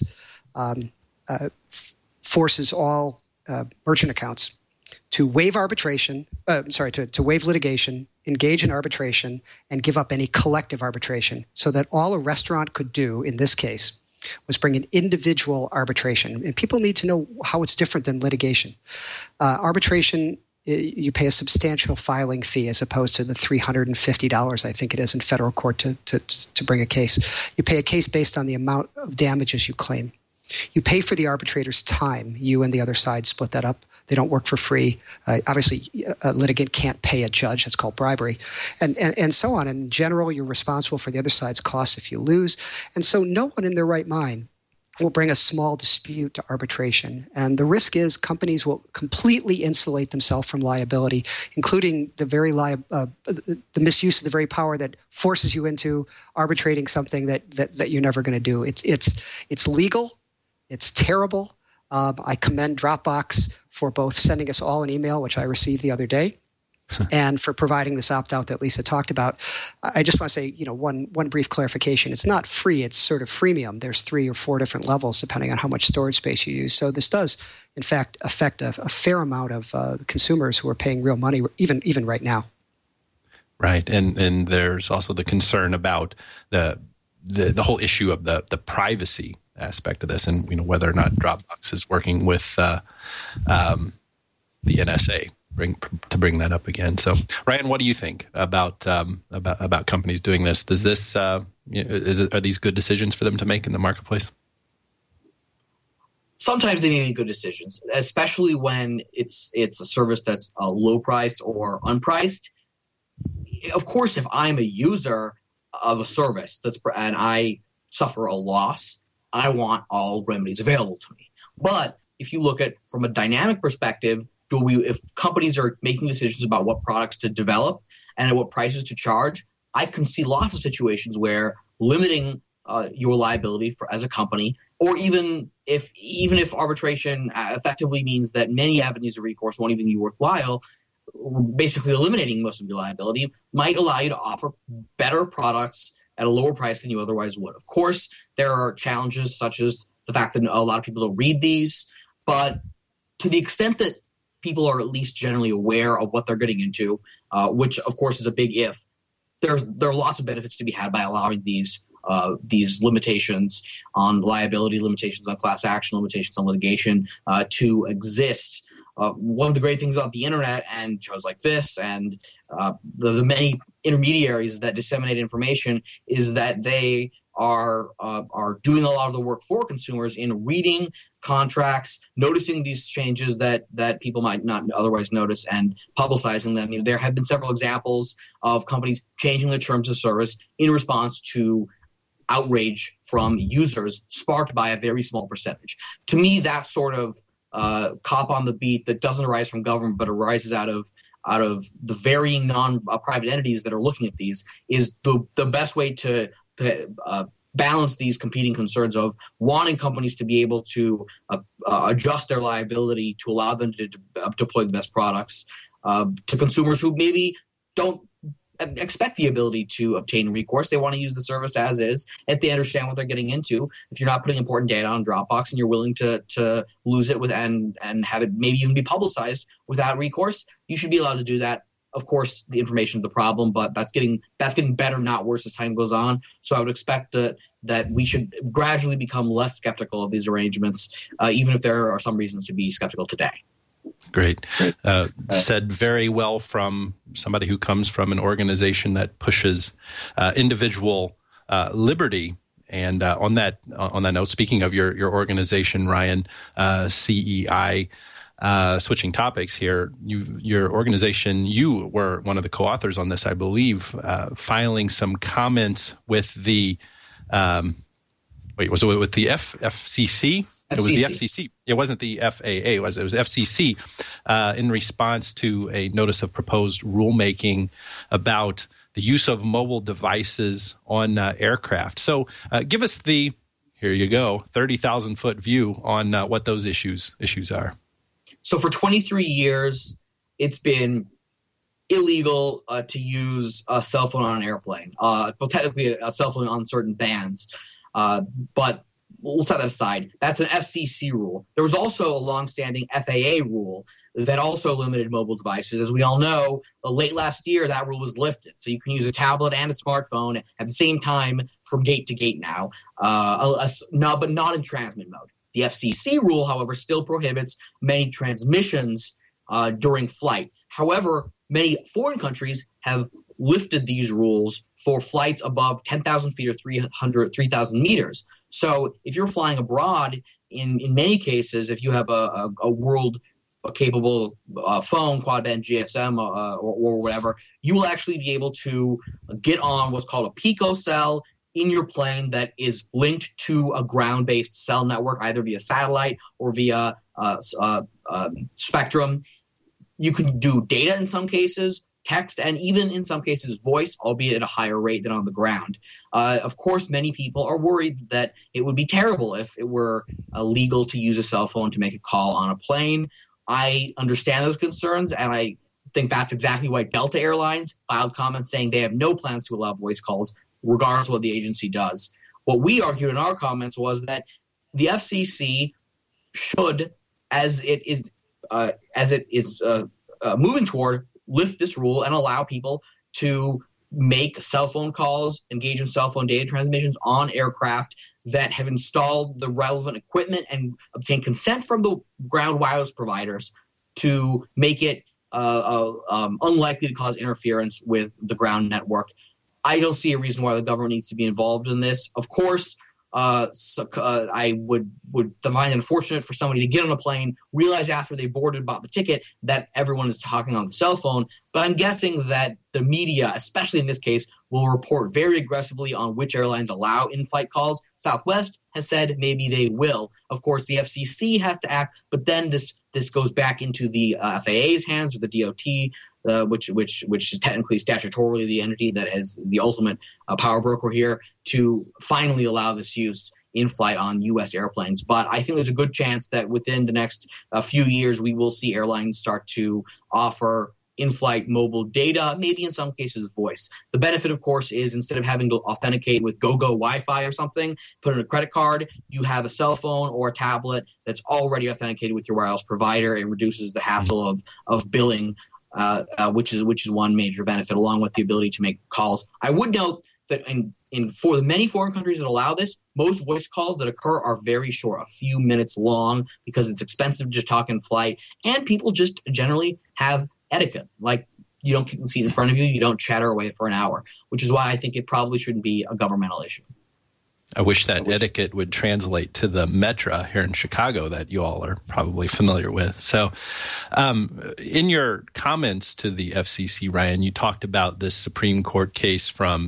forces all merchant accounts to waive arbitration, to waive litigation, engage in arbitration, and give up any collective arbitration, so that all a restaurant could do in this case was bring an individual arbitration. And people need to know how it's different than litigation. Arbitration, you pay a substantial filing fee as opposed to the $350, I think it is, in federal court to bring a case. You pay a case based on the amount of damages you claim. You pay for the arbitrator's time. You and the other side split that up. They don't work for free. Obviously, a litigant can't pay a judge. That's called bribery. And so on. In general, you're responsible for the other side's costs if you lose. And so no one in their right mind will bring a small dispute to arbitration. And the risk is companies will completely insulate themselves from liability, including the misuse of the very power that forces you into arbitrating something that you're never going to do. It's legal. It's terrible. I commend Dropbox for both sending us all an email, which I received the other day, and for providing this opt-out that Lisa talked about. I just want to say, one brief clarification. It's not free. It's sort of freemium. There's 3 or 4 different levels depending on how much storage space you use. So this does, in fact, affect a fair amount of consumers who are paying real money, even right now. Right, and there's also the concern about the whole issue of the privacy aspect of this, and whether or not Dropbox is working with the NSA to bring that up again. So, Ryan, what do you think about companies doing this? Does this are these good decisions for them to make in the marketplace? Sometimes they may be good decisions, especially when it's a service that's low priced or unpriced. Of course, if I'm a user of a service and I suffer a loss, I want all remedies available to me. But if you look at from a dynamic perspective, if companies are making decisions about what products to develop and at what prices to charge, I can see lots of situations where limiting your liability as a company, or even if arbitration effectively means that many avenues of recourse won't even be worthwhile, basically eliminating most of your liability might allow you to offer better products at a lower price than you otherwise would. Of course, there are challenges such as the fact that a lot of people don't read these, but to the extent that people are at least generally aware of what they're getting into, which of course is a big if, there are lots of benefits to be had by allowing these limitations on liability, limitations on class action, limitations on litigation to exist. One of the great things about the internet and shows like this and the many intermediaries that disseminate information is that they are doing a lot of the work for consumers in reading contracts, noticing these changes that people might not otherwise notice, and publicizing them. There have been several examples of companies changing their terms of service in response to outrage from users sparked by a very small percentage. To me, that sort of cop on the beat that doesn't arise from government but arises out of the varying non-private entities that are looking at these is the best way to balance these competing concerns of wanting companies to be able to adjust their liability to allow them to deploy the best products to consumers who maybe don't expect the ability to obtain recourse. They want to use the service as is, and they understand what they're getting into. If you're not putting important data on Dropbox and you're willing to lose it and have it maybe even be publicized without recourse, you should be allowed to do that. Of course, the information is the problem, but that's getting better, not worse, as time goes on. So I would expect that we should gradually become less skeptical of these arrangements, even if there are some reasons to be skeptical today. Great. Said very well from somebody who comes from an organization that pushes individual liberty. And on that note, speaking of your organization, Ryan, CEI, switching topics here, your organization, you were one of the co-authors on this, I believe, filing some comments with the was it with the FCC? It was the FCC. It wasn't the FAA. It was FCC in response to a notice of proposed rulemaking about the use of mobile devices on aircraft. So give us here you go, 30,000-foot view on what those issues are. So for 23 years, it's been illegal to use a cell phone on an airplane. Well, technically a cell phone on certain bands, but we'll set that aside. That's an FCC rule. There was also a longstanding FAA rule that also limited mobile devices. As we all know, late last year, that rule was lifted. So you can use a tablet and a smartphone at the same time from gate to gate now, but not in transmit mode. The FCC rule, however, still prohibits many transmissions during flight. However, many foreign countries have lifted these rules for flights above 10,000 feet or 3,000 meters. So if you're flying abroad, in many cases, if you have a world-capable phone, quad-band GSM or whatever, you will actually be able to get on what's called a picocell in your plane that is linked to a ground-based cell network, either via satellite or via spectrum. You can do data in some cases, text, and even in some cases voice, albeit at a higher rate than on the ground. Of course, many people are worried that it would be terrible if it were illegal to use a cell phone to make a call on a plane. I understand those concerns, and I think that's exactly why Delta Airlines filed comments saying they have no plans to allow voice calls, regardless of what the agency does. What we argued in our comments was that the FCC should, as it is moving toward, lift this rule and allow people to make cell phone calls, engage in cell phone data transmissions on aircraft that have installed the relevant equipment and obtain consent from the ground wireless providers to make it unlikely to cause interference with the ground network. I don't see a reason why the government needs to be involved in this. Of course, I would find it unfortunate for somebody to get on a plane, realize after they boarded, bought the ticket, that everyone is talking on the cell phone. But I'm guessing that the media, especially in this case, will report very aggressively on which airlines allow in-flight calls. Southwest has said maybe they will. Of course, the FCC has to act, but then this goes back into the FAA's hands, or the DOT, which is technically statutorily the entity that has the ultimate power broker here, to finally allow this use in flight on U.S. airplanes. But I think there's a good chance that within the next few years, we will see airlines start to offer in-flight mobile data, maybe in some cases voice. The benefit, of course, is instead of having to authenticate with GoGo Wi-Fi or something, put in a credit card, you have a cell phone or a tablet that's already authenticated with your wireless provider. It reduces the hassle of billing, which is one major benefit, along with the ability to make calls. I would note that for the many foreign countries that allow this, most voice calls that occur are very short, a few minutes long, because it's expensive to just talk in flight, and people just generally have etiquette. Like, you don't keep the seat in front of you, you don't chatter away for an hour, which is why I think it probably shouldn't be a governmental issue. I wish that etiquette would translate to the Metra here in Chicago that you all are probably familiar with. So in your comments to the FCC, Ryan, you talked about this Supreme Court case from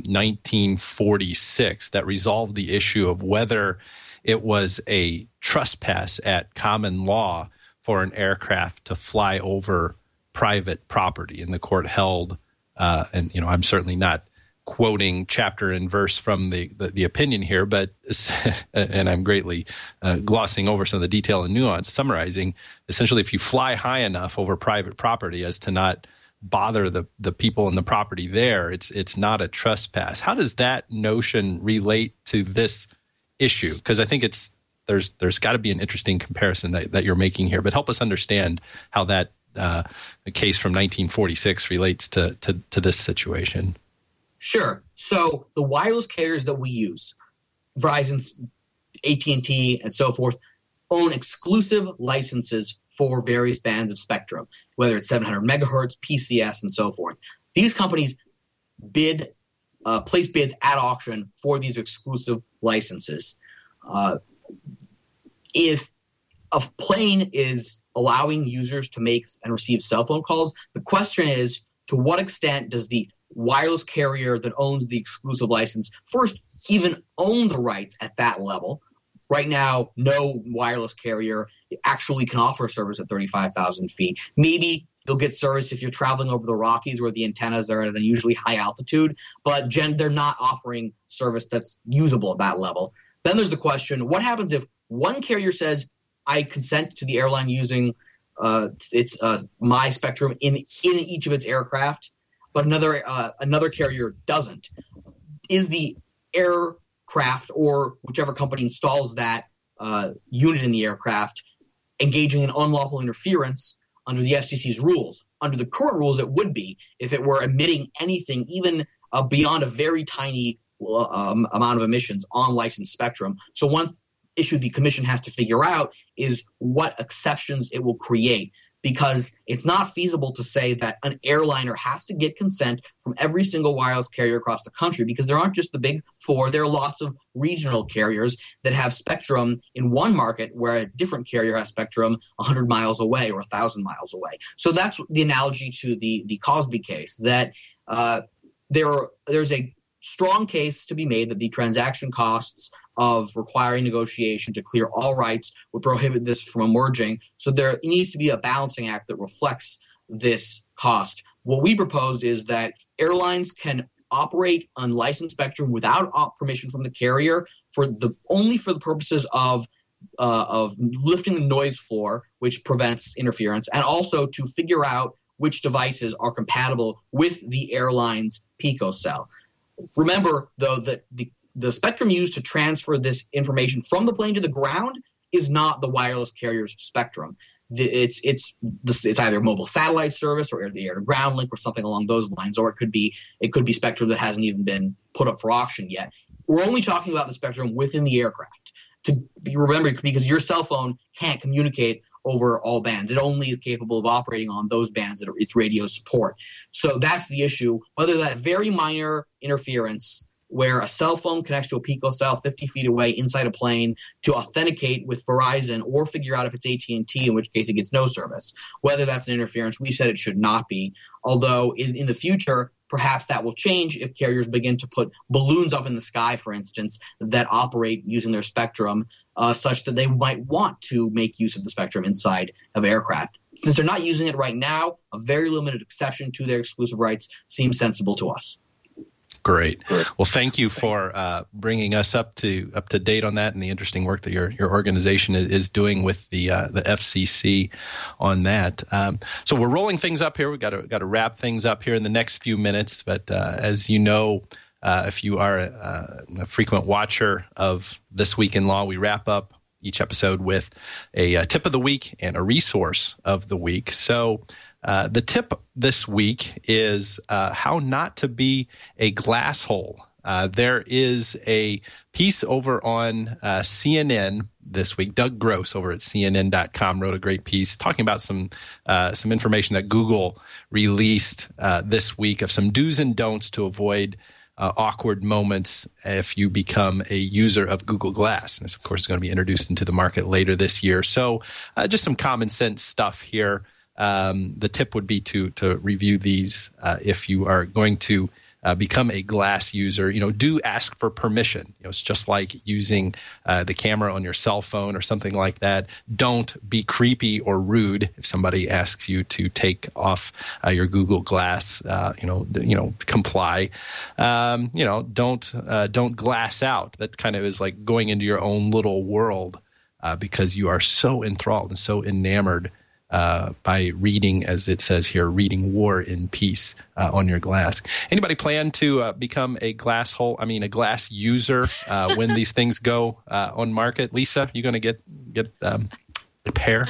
1946 that resolved the issue of whether it was a trespass at common law for an aircraft to fly over private property. And the court held, and I'm certainly not quoting chapter and verse from the opinion here, but and I'm greatly glossing over some of the detail and nuance, summarizing essentially, if you fly high enough over private property as to not bother the people in the property there, it's not a trespass. How does that notion relate to this issue? Because I think there's got to be an interesting comparison that you're making here, but help us understand how that case from 1946 relates to this situation. Sure. So the wireless carriers that we use, Verizon, AT&T, and so forth, own exclusive licenses for various bands of spectrum, whether it's 700 megahertz, PCS, and so forth. These companies place bids at auction for these exclusive licenses. If a plane is allowing users to make and receive cell phone calls, the question is, to what extent does the wireless carrier that owns the exclusive license first even own the rights at that level? Right now, no wireless carrier actually can offer service at 35,000 feet. Maybe you'll get service if you're traveling over the Rockies where the antennas are at an unusually high altitude, but they're not offering service that's usable at that level. Then there's the question, what happens if one carrier says, I consent to the airline using my spectrum in each of its aircraft, but another carrier doesn't? Is the aircraft or whichever company installs that unit in the aircraft engaging in unlawful interference under the FCC's rules. Under the current rules, it would be if it were emitting anything even beyond a very tiny amount of emissions on licensed spectrum. So one issue the commission has to figure out is what exceptions it will create, because it's not feasible to say that an airliner has to get consent from every single wireless carrier across the country, because there aren't just the big four. There are lots of regional carriers that have spectrum in one market where a different carrier has spectrum 100 miles away or 1,000 miles away. So that's the analogy to the Cosby case, that there's a strong case to be made that the transaction costs of requiring negotiation to clear all rights would prohibit this from emerging. So there needs to be a balancing act that reflects this cost. What we propose is that airlines can operate unlicensed spectrum without permission from the carrier only for the purposes of lifting the noise floor, which prevents interference, and also to figure out which devices are compatible with the airline's picocell. Remember, though, that the spectrum used to transfer this information from the plane to the ground is not the wireless carrier's spectrum. It's either mobile satellite service or the air-to-ground link or something along those lines, or it could be spectrum that hasn't even been put up for auction yet. We're only talking about the spectrum within the aircraft. Remember, because your cell phone can't communicate over all bands. It only is capable of operating on those bands that its radio support. So that's the issue. Whether that very minor interference where a cell phone connects to a picocell 50 feet away inside a plane to authenticate with Verizon or figure out if it's AT&T, in which case it gets no service. Whether that's an interference, we said it should not be. Although in the future, perhaps that will change if carriers begin to put balloons up in the sky, for instance, that operate using their spectrum such that they might want to make use of the spectrum inside of aircraft. Since they're not using it right now, a very limited exception to their exclusive rights seems sensible to us. Great. Well, thank you for bringing us up to date on that and the interesting work that your organization is doing with the FCC on that. So we're rolling things up here. We've got to wrap things up here in the next few minutes. But as you know, if you are a frequent watcher of This Week in Law, we wrap up each episode with a tip of the week and a resource of the week. So the tip this week is how not to be a glass hole. There is a piece over on CNN this week. Doug Gross over at CNN.com wrote a great piece talking about some information that Google released this week of some do's and don'ts to avoid awkward moments if you become a user of Google Glass. And this, of course, is going to be introduced into the market later this year. So just some common sense stuff here. The tip would be to review these if you are going to become a Glass user. Do ask for permission. It's just like using the camera on your cell phone or something like that. Don't be creepy or rude if somebody asks you to take off your Google Glass. Comply. Don't glass out. That kind of is like going into your own little world because you are so enthralled and so enamored by reading, as it says here, reading War and Peace on your glass. Anybody plan to become a glass user when these things go on market? Lisa, you going to get a pair?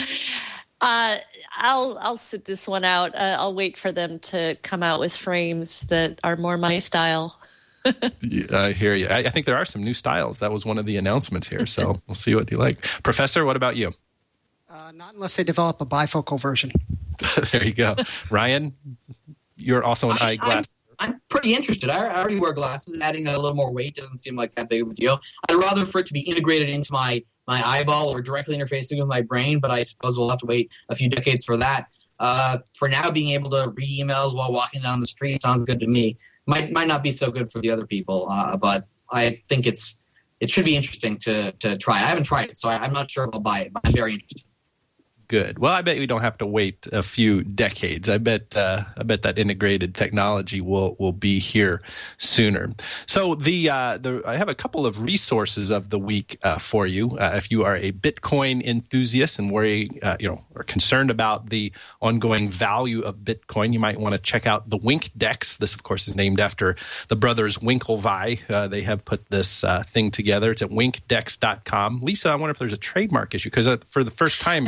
I'll sit this one out. I'll wait for them to come out with frames that are more my style. I hear you. I think there are some new styles. That was one of the announcements here, so we'll see what you like. Professor, what about you? Not unless they develop a bifocal version. There you go. Ryan, you're also an eyeglass. I'm pretty interested. I already wear glasses. Adding a little more weight doesn't seem like that big of a deal. I'd rather for it to be integrated into my eyeball or directly interfacing with my brain, but I suppose we'll have to wait a few decades for that. For now, being able to read emails while walking down the street sounds good to me. Might not be so good for the other people, but I think it should be interesting to try. I haven't tried it, so I'm not sure if I'll buy it, but I'm very interested. Good. Well, I bet we don't have to wait a few decades. I bet that integrated technology will be here sooner. So I have a couple of resources of the week for you. If you are a Bitcoin enthusiast and are concerned about the ongoing value of Bitcoin, you might want to check out the WinkDex. This, of course, is named after the brothers Winklevi. They have put this thing together. It's at winkdex.com. Lisa, I wonder if there's a trademark issue because for the first time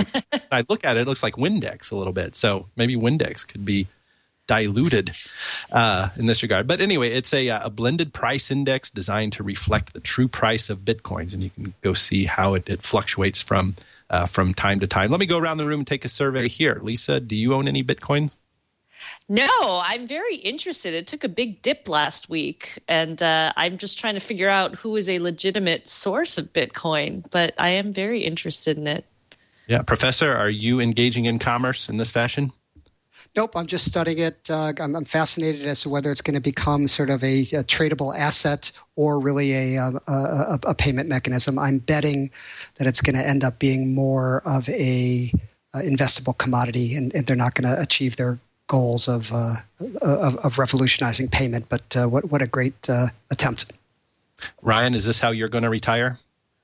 I look at it, it looks like Windex a little bit. So maybe Windex could be diluted in this regard. But anyway, it's a blended price index designed to reflect the true price of Bitcoins. And you can go see how it fluctuates from time to time. Let me go around the room and take a survey here. Lisa, do you own any Bitcoins? No, I'm very interested. It took a big dip last week, and I'm just trying to figure out who is a legitimate source of Bitcoin, but I am very interested in it. Yeah. Professor, are you engaging in commerce in this fashion? Nope, I'm just studying it. I'm fascinated as to whether it's going to become sort of a tradable asset or really a payment mechanism. I'm betting that it's going to end up being more of a investable commodity, and they're not going to achieve their goals of revolutionizing payment. But what a great attempt. Ryan, is this how you're going to retire?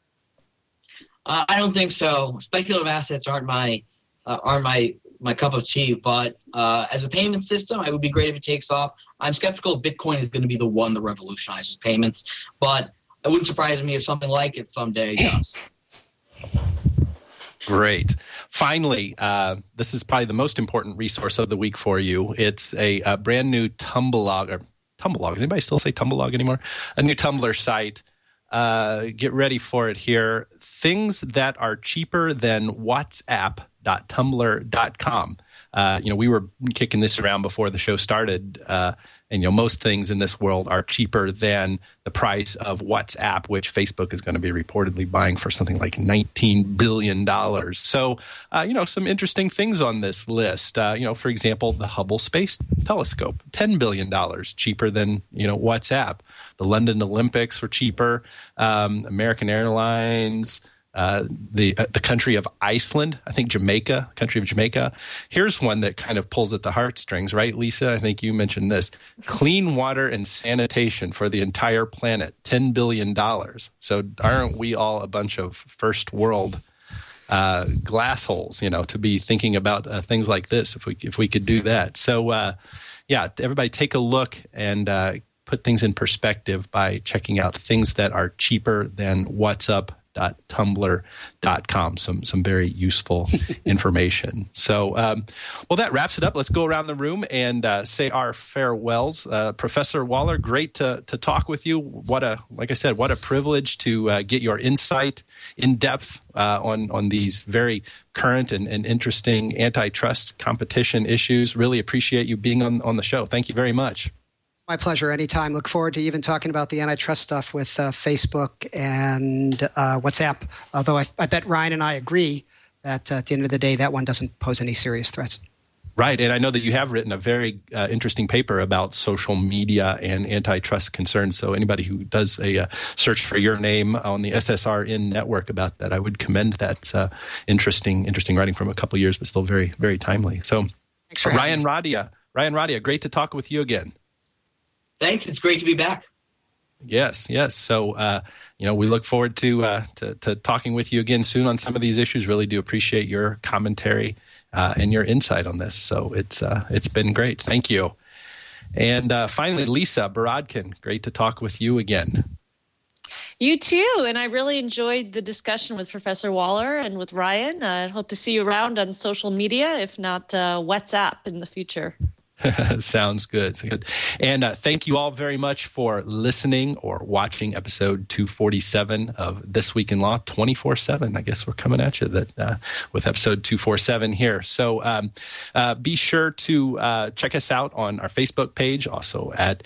I don't think so. Speculative assets aren't my cup of tea, but as a payment system, it would be great if it takes off. I'm skeptical Bitcoin is going to be the one that revolutionizes payments, but it wouldn't surprise me if something like it someday does. Great. Finally, this is probably the most important resource of the week for you. It's a brand new Tumblr. Does anybody still say Tumblr anymore? A new Tumblr site. Get ready for it here. Things that are cheaper than WhatsApp.tumblr.com. We were kicking this around before the show started, and most things in this world are cheaper than the price of WhatsApp, which Facebook is going to be reportedly buying for something like $19 billion. So, some interesting things on this list. For example, the Hubble Space Telescope, $10 billion, cheaper than, WhatsApp. The London Olympics were cheaper. American Airlines, the country of Iceland, I think country of Jamaica. Here's one that kind of pulls at the heartstrings, right, Lisa? I think you mentioned this. Clean water and sanitation for the entire planet, $10 billion. So aren't we all a bunch of first world glass holes, to be thinking about things like this if we could do that. So, everybody take a look and put things in perspective by checking out things that are cheaper than WhatsApp.tumblr.com. Some very useful information. So, that wraps it up. Let's go around the room and say our farewells. Professor Waller, great to talk with you. What a privilege to get your insight in depth on these very current and interesting antitrust competition issues. Really appreciate you being on the show. Thank you very much. My pleasure. Anytime. Look forward to even talking about the antitrust stuff with Facebook and WhatsApp. Although I bet Ryan and I agree that at the end of the day, that one doesn't pose any serious threats. Right. And I know that you have written a very interesting paper about social media and antitrust concerns. So anybody who does a search for your name on the SSRN network about that, I would commend that. Interesting writing from a couple of years, but still very, very timely. So Ryan Radia, great to talk with you again. Thanks. It's great to be back. Yes. So, we look forward to talking with you again soon on some of these issues. Really do appreciate your commentary and your insight on this. So it's been great. Thank you. And finally, Lisa Borodkin, great to talk with you again. You too. And I really enjoyed the discussion with Professor Waller and with Ryan. I hope to see you around on social media, if not WhatsApp in the future. Sounds good. And thank you all very much for listening or watching episode 247 of This Week in Law 24/7. I guess we're coming at you with episode 247 here. So be sure to check us out on our Facebook page, also at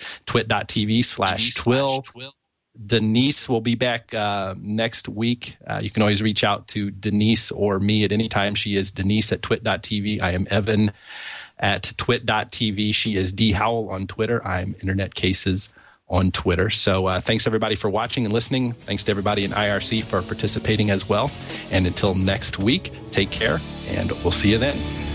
twit.tv/twill. Denise will be back next week. You can always reach out to Denise or me at any time. She is Denise at twit.tv. I am Evan at twit.tv. She is D. Howell on Twitter. I'm Internet Cases on Twitter. So thanks, everybody, for watching and listening. Thanks to everybody in IRC for participating as well. And until next week, take care, and we'll see you then.